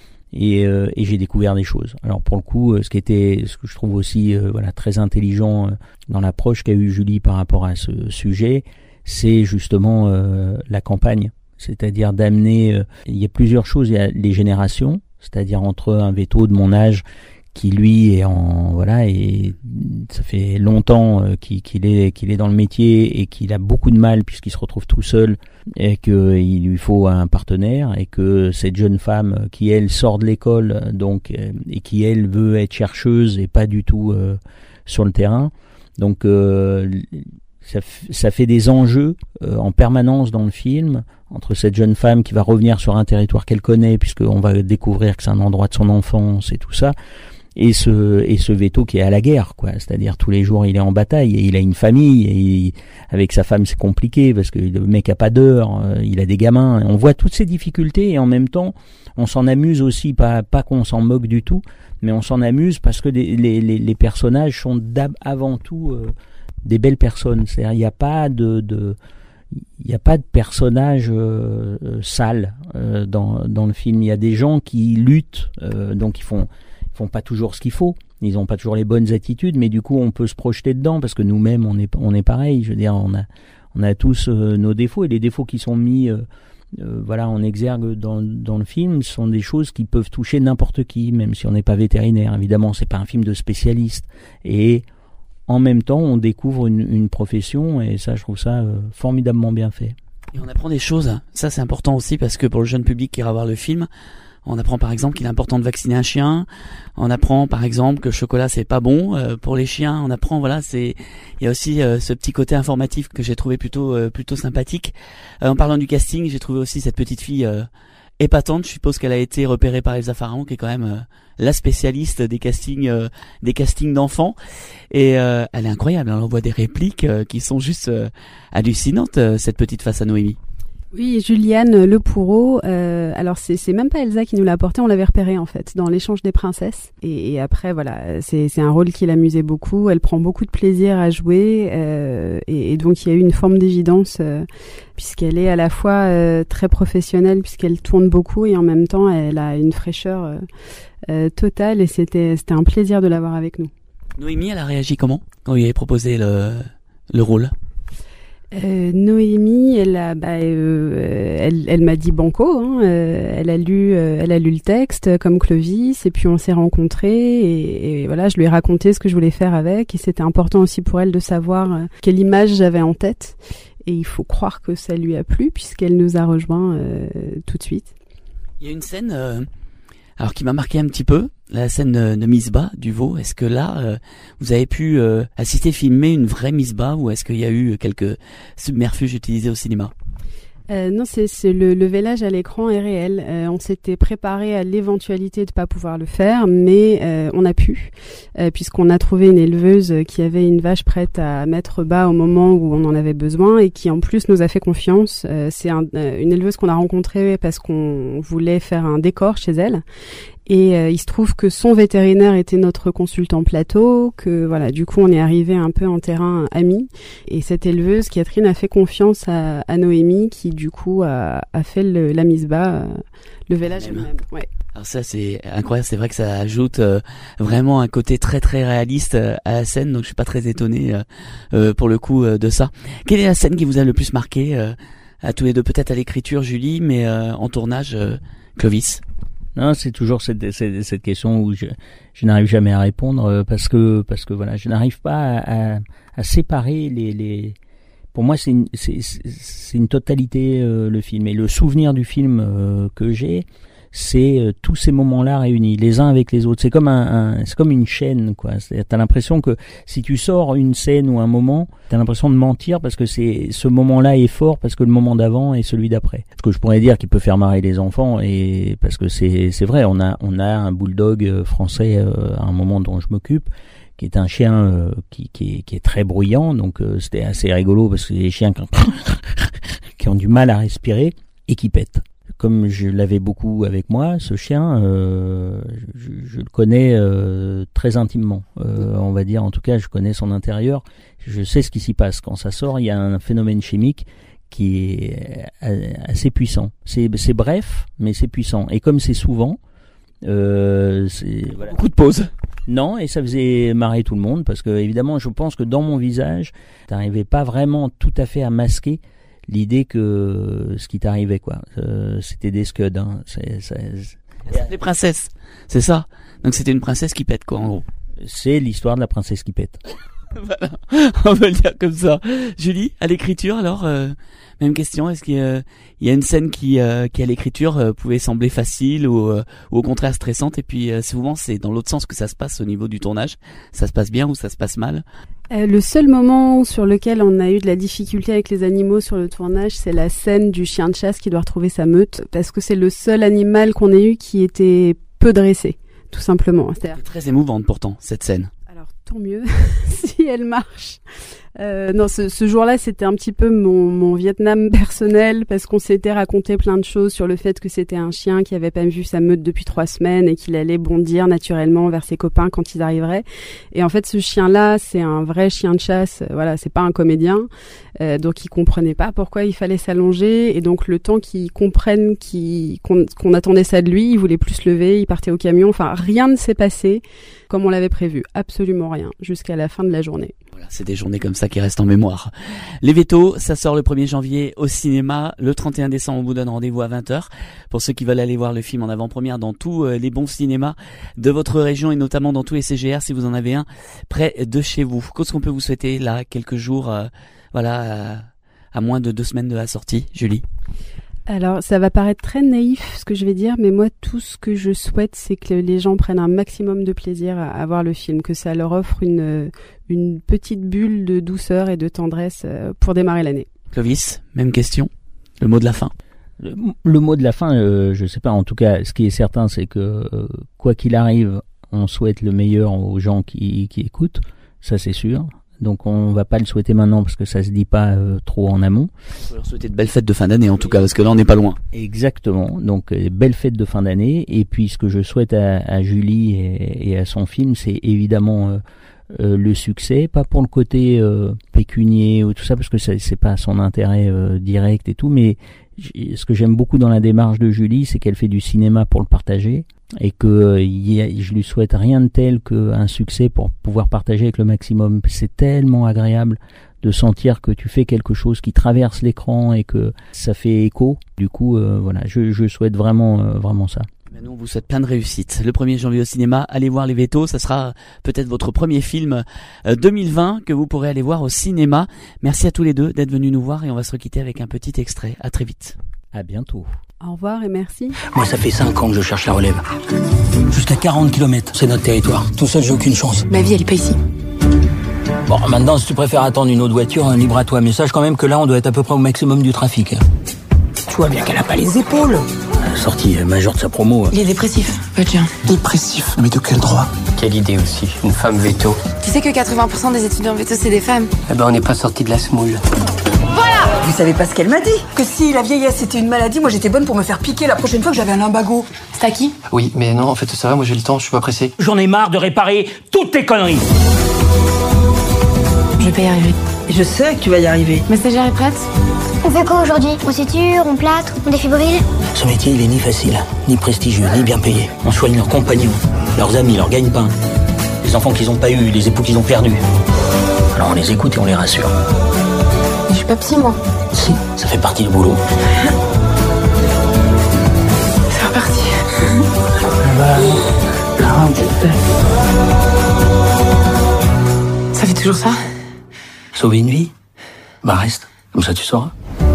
Speaker 10: Et, euh, et j'ai découvert des choses. Alors pour le coup, ce qui était, ce que je trouve aussi, euh, voilà, très intelligent euh, dans l'approche qu'a eu Julie par rapport à ce sujet, c'est justement euh, la campagne. C'est-à-dire d'amener, euh, il y a plusieurs choses, il y a les générations, c'est-à-dire entre un véto de mon âge qui lui est en, voilà, et ça fait longtemps euh, qu'il, qu'il est, qu'il est dans le métier et qu'il a beaucoup de mal puisqu'il se retrouve tout seul et qu'il lui faut un partenaire et que cette jeune femme qui elle sort de l'école donc euh, et qui elle veut être chercheuse et pas du tout euh, sur le terrain. Donc euh, ça, f- ça fait des enjeux euh, en permanence dans le film entre cette jeune femme qui va revenir sur un territoire qu'elle connaît puisqu'on va découvrir que c'est un endroit de son enfance et tout ça, et ce et ce véto qui est à la guerre, quoi. C'est-à-dire tous les jours il est en bataille et il a une famille et il, avec sa femme c'est compliqué parce que le mec a pas d'heure, euh, il a des gamins. On voit toutes ces difficultés et en même temps on s'en amuse aussi, pas pas qu'on s'en moque du tout, mais on s'en amuse parce que les les les personnages sont avant tout euh, des belles personnes. C'est-à-dire il n'y a pas de de il n'y a pas de personnage euh, sale euh, dans dans le film. Il y a des gens qui luttent, euh, donc ils font ils font pas toujours ce qu'il faut. Ils ont pas toujours les bonnes attitudes, mais du coup on peut se projeter dedans parce que nous-mêmes on est on est pareil. Je veux dire, on a on a tous euh, nos défauts et les défauts qui sont mis euh, euh, voilà en exergue dans dans le film sont des choses qui peuvent toucher n'importe qui, même si on n'est pas vétérinaire. Évidemment, c'est pas un film de spécialiste et en même temps, on découvre une, une profession et ça, je trouve ça euh, formidablement bien fait.
Speaker 2: Et on apprend des choses. Ça, c'est important aussi parce que pour le jeune public qui ira voir le film, on apprend par exemple qu'il est important de vacciner un chien. On apprend par exemple que le chocolat c'est pas bon euh, pour les chiens. On apprend, voilà, c'est il y a aussi euh, ce petit côté informatif que j'ai trouvé plutôt euh, plutôt sympathique. Euh, en parlant du casting, j'ai trouvé aussi cette petite fille euh, épatante. Je suppose qu'elle a été repérée par Elsa Pharaon, qui est quand même euh, la spécialiste des castings, euh, des castings d'enfants. Et euh, elle est incroyable. On voit des répliques euh, qui sont juste euh, hallucinantes. Euh, cette petite face à Noémie.
Speaker 5: Oui, Juliane Le Pourreau. Euh, alors c'est c'est même pas Elsa qui nous l'a apporté, on l'avait repéré en fait dans l'échange des princesses. Et, et après voilà, c'est c'est un rôle qui l'amusait beaucoup. Elle prend beaucoup de plaisir à jouer euh, et, et donc il y a eu une forme d'évidence euh, puisqu'elle est à la fois euh, très professionnelle puisqu'elle tourne beaucoup et en même temps elle a une fraîcheur euh, euh, totale et c'était c'était un plaisir de l'avoir avec nous.
Speaker 2: Noémie, elle a réagi comment quand vous lui avez proposé le le rôle?
Speaker 5: Euh, Noémie, elle a, bah, euh, elle, elle m'a dit banco. Hein, euh, elle a lu, euh, elle a lu le texte comme Clovis, et puis on s'est rencontrés. Et, et voilà, je lui ai raconté ce que je voulais faire avec, et c'était important aussi pour elle de savoir euh, quelle image j'avais en tête. Et il faut croire que ça lui a plu puisqu'elle nous a rejoints euh, tout de suite.
Speaker 2: Il y a une scène, euh, alors qui m'a marqué un petit peu, la scène de, de Misbah du veau. Est-ce que là, euh, vous avez pu euh, assister, filmer une vraie Misbah, ou est-ce qu'il y a eu quelques submerfuges utilisés au cinéma?
Speaker 5: Euh, non, c'est, c'est le, le vélage à l'écran est réel. Euh, on s'était préparé à l'éventualité de pas pouvoir le faire, mais euh, on a pu, euh, puisqu'on a trouvé une éleveuse qui avait une vache prête à mettre bas au moment où on en avait besoin et qui en plus nous a fait confiance. Euh, c'est un, euh, une éleveuse qu'on a rencontrée parce qu'on voulait faire un décor chez elle. Et euh, il se trouve que son vétérinaire était notre consultant plateau, que voilà, du coup on est arrivé un peu en terrain ami. Et cette éleveuse, Catherine, a fait confiance à, à Noémie, qui du coup a, a fait le, la Misbah, euh, le vélage elle-même. Ouais.
Speaker 2: Alors ça c'est incroyable, c'est vrai que ça ajoute euh, vraiment un côté très très réaliste euh, à la scène, donc je suis pas très étonné euh, euh, pour le coup euh, de ça. Quelle est la scène qui vous a le plus marqué euh, à tous les deux, peut-être à l'écriture Julie, mais euh, en tournage euh, Clovis?
Speaker 10: Non, c'est toujours cette, cette, cette question où je, je n'arrive jamais à répondre parce que parce que voilà, je n'arrive pas à, à, à séparer les, les. Pour moi, c'est une, c'est, c'est une totalité euh, le film, et le souvenir du film euh, que j'ai, c'est euh, tous ces moments-là réunis, les uns avec les autres. C'est comme un, un c'est comme une chaîne, quoi. C'est, t'as l'impression que si tu sors une scène ou un moment, t'as l'impression de mentir parce que c'est ce moment-là est fort parce que le moment d'avant est celui d'après. Ce que je pourrais dire qui peut faire marrer les enfants, et parce que c'est c'est vrai, on a on a un bulldog français euh, à un moment dont je m'occupe, qui est un chien euh, qui qui est, qui est très bruyant, donc euh, c'était assez rigolo parce que c'est des chiens qui, qui ont du mal à respirer et qui pètent. Comme je l'avais beaucoup avec moi, ce chien, euh, je, je le connais euh, très intimement. Euh, on va dire, en tout cas, je connais son intérieur. Je sais ce qui s'y passe. Quand ça sort, il y a un phénomène chimique qui est assez puissant. C'est, c'est bref, mais c'est puissant. Et comme c'est souvent, euh, c'est voilà.
Speaker 2: Beaucoup de pauses.
Speaker 10: Non, et ça faisait marrer tout le monde parce que évidemment, je pense que dans mon visage, t'arrivais pas vraiment tout à fait à masquer l'idée que ce qui t'arrivait, quoi. Euh, c'était des scuds, hein. C'est, c'est,
Speaker 2: c'est des princesses, c'est ça. Donc c'était une princesse qui pète, quoi, en gros.
Speaker 10: C'est l'histoire de la princesse qui pète.
Speaker 2: Voilà, on peut le dire comme ça. Julie, à l'écriture, alors, euh, même question. Est-ce qu'il y a, il y a une scène qui, euh, qui à l'écriture euh, pouvait sembler facile ou, euh, ou au contraire stressante, et puis euh, souvent c'est dans l'autre sens que ça se passe au niveau du tournage. Ça se passe bien ou ça se passe mal?
Speaker 5: Euh, le seul moment sur lequel on a eu de la difficulté avec les animaux sur le tournage, c'est la scène du chien de chasse qui doit retrouver sa meute, parce que c'est le seul animal qu'on ait eu qui était peu dressé, tout simplement. C'est-à-dire...
Speaker 2: C'est très émouvante pourtant, cette scène.
Speaker 5: Alors tant mieux, si elle marche. Euh, non, ce, ce jour-là, c'était un petit peu mon, mon Vietnam personnel, parce qu'on s'était raconté plein de choses sur le fait que c'était un chien qui avait pas vu sa meute depuis trois semaines et qu'il allait bondir naturellement vers ses copains quand ils arriveraient. Et en fait, ce chien-là, c'est un vrai chien de chasse. Voilà, c'est pas un comédien, euh, donc il comprenait pas pourquoi il fallait s'allonger. Et donc le temps qu'il comprenne qu'il, qu'on, qu'on attendait ça de lui, il voulait plus se lever, il partait au camion. Enfin, rien ne s'est passé comme on l'avait prévu, absolument rien, jusqu'à la fin de la journée.
Speaker 2: Voilà, c'est des journées comme ça qui restent en mémoire. Les Vétos, ça sort le premier janvier au cinéma. Le trente et un décembre, on vous donne rendez-vous à vingt heures. Pour ceux qui veulent aller voir le film en avant-première dans tous les bons cinémas de votre région et notamment dans tous les C G R si vous en avez un près de chez vous. Qu'est-ce qu'on peut vous souhaiter là, quelques jours, euh, voilà, euh, à moins de deux semaines de la sortie, Julie?
Speaker 5: Alors, ça va paraître très naïf ce que je vais dire, mais moi, tout ce que je souhaite, c'est que les gens prennent un maximum de plaisir à, à voir le film, que ça leur offre une, une petite bulle de douceur et de tendresse pour démarrer l'année.
Speaker 2: Clovis, même question. Le mot de la fin.
Speaker 10: Le, le mot de la fin, euh, je sais pas. En tout cas, ce qui est certain, c'est que euh, quoi qu'il arrive, on souhaite le meilleur aux gens qui, qui écoutent. Ça, c'est sûr. Donc on va pas le souhaiter maintenant parce que ça se dit pas euh, trop en amont.
Speaker 2: On va leur souhaiter de belles fêtes de fin d'année en tout cas, parce que là on n'est pas loin.
Speaker 10: Exactement. Donc euh, belles fêtes de fin d'année. Et puis ce que je souhaite à, à Julie et, et à son film, c'est évidemment euh, euh, le succès, pas pour le côté euh, pécunier ou tout ça, parce que c'est, c'est pas son intérêt euh, direct et tout, mais j- ce que j'aime beaucoup dans la démarche de Julie, c'est qu'elle fait du cinéma pour le partager. Et que euh, y a, je lui souhaite rien de tel qu'un succès pour pouvoir partager avec le maximum. C'est tellement agréable de sentir que tu fais quelque chose qui traverse l'écran et que ça fait écho. Du coup, euh, voilà, je, je souhaite vraiment, euh, vraiment ça.
Speaker 2: Nous, on vous souhaite plein de réussite. Le premier janvier au cinéma, allez voir Les Vétos, ça sera peut-être votre premier film euh, deux mille vingt que vous pourrez aller voir au cinéma. Merci à tous les deux d'être venus nous voir et on va se quitter avec un petit extrait. À très vite.
Speaker 10: À bientôt.
Speaker 5: Au revoir et merci.
Speaker 6: Moi, ça fait cinq ans que je cherche la relève. Jusqu'à quarante kilomètres, c'est notre territoire. Tout seul, j'ai aucune chance.
Speaker 13: Ma vie, elle est pas ici.
Speaker 6: Bon, maintenant, si tu préfères attendre une autre voiture, hein, libre à toi. Mais sache quand même que là, on doit être à peu près au maximum du trafic.
Speaker 13: Tu vois bien qu'elle a pas les épaules.
Speaker 6: Sortie majeure de sa promo.
Speaker 13: Il est dépressif. Bah tiens.
Speaker 12: Dépressif? Mais de quel droit?
Speaker 7: Quelle idée aussi, une femme veto.
Speaker 13: Tu sais que quatre-vingts pour cent des étudiants veto, c'est des femmes.
Speaker 7: Eh ben, on n'est pas sorti de la semoule.
Speaker 15: Vous savez pas ce qu'elle m'a dit? Que si la vieillesse était une maladie, moi j'étais bonne pour me faire piquer la prochaine fois que j'avais un lumbago.
Speaker 13: C'est à qui?
Speaker 7: Oui, mais non, en fait, ça va, moi j'ai le temps, je suis pas pressé.
Speaker 6: J'en ai marre de réparer toutes tes conneries.
Speaker 13: Je vais pas y arriver.
Speaker 15: Je sais que tu vas y arriver.
Speaker 13: Ma stagiaire est prête?
Speaker 8: On fait quoi aujourd'hui? On suture, on plâtre, on défibrille?
Speaker 6: Ce métier, il est ni facile, ni prestigieux, ni bien payé. On soigne leurs compagnons, leurs amis, leurs gagne-pain. Les enfants qu'ils ont pas eu, les époux qu'ils ont perdus. Alors on les écoute et on les rassure.
Speaker 13: Je suis pas psy, moi.
Speaker 6: Si, ça fait partie du boulot.
Speaker 13: C'est reparti. Ça fait toujours ça?
Speaker 6: Sauver une vie? Bah reste, comme ça tu sauras.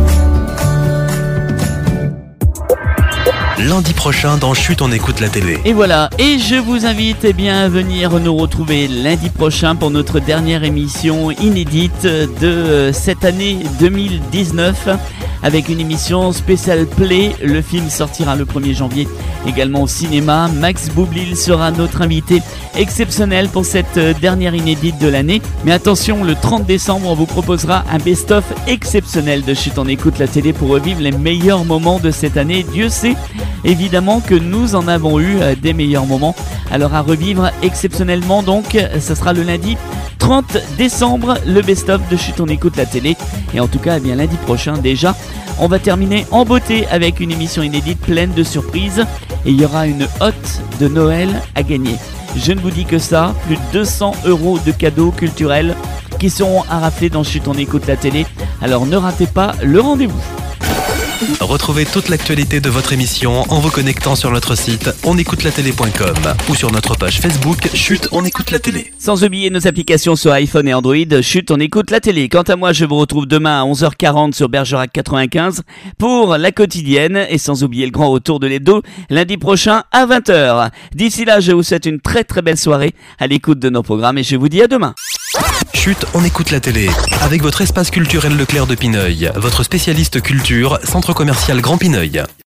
Speaker 1: Lundi prochain dans Chut, on écoute la télé.
Speaker 2: Et voilà, et je vous invite eh bien, à venir nous retrouver lundi prochain pour notre dernière émission inédite de cette année deux mille dix-neuf avec une émission spéciale Play. Le film sortira le premier janvier également au cinéma. Max Boublil sera notre invité exceptionnel pour cette dernière inédite de l'année. Mais attention, le trente décembre, on vous proposera un best-of exceptionnel de Chut, on écoute la télé pour revivre les meilleurs moments de cette année. Dieu sait évidemment que nous en avons eu euh, des meilleurs moments. Alors à revivre exceptionnellement donc, ça sera le lundi trente décembre, le best-of de Chut, on écoute la télé. Et en tout cas, eh bien lundi prochain déjà, on va terminer en beauté avec une émission inédite pleine de surprises. Et il y aura une hotte de Noël à gagner. Je ne vous dis que ça, plus de deux cents euros de cadeaux culturels qui seront à rafler dans Chut, on écoute la télé. Alors ne ratez pas le rendez-vous.
Speaker 1: Retrouvez toute l'actualité de votre émission en vous connectant sur notre site onécoutelatélé point com ou sur notre page Facebook Chut, on écoute la télé.
Speaker 2: Sans oublier nos applications sur iPhone et Android, Chut, on écoute la télé. Quant à moi, je vous retrouve demain à onze heures quarante sur Bergerac quatre-vingt-quinze pour la quotidienne et sans oublier le grand retour de l'hebdo lundi prochain à vingt heures. D'ici là, je vous souhaite une très très belle soirée à l'écoute de nos programmes et je vous dis à demain.
Speaker 1: Chut, on écoute la télé avec votre espace culturel Leclerc de Pineuil, votre spécialiste culture, centre commercial Grand Pineuil.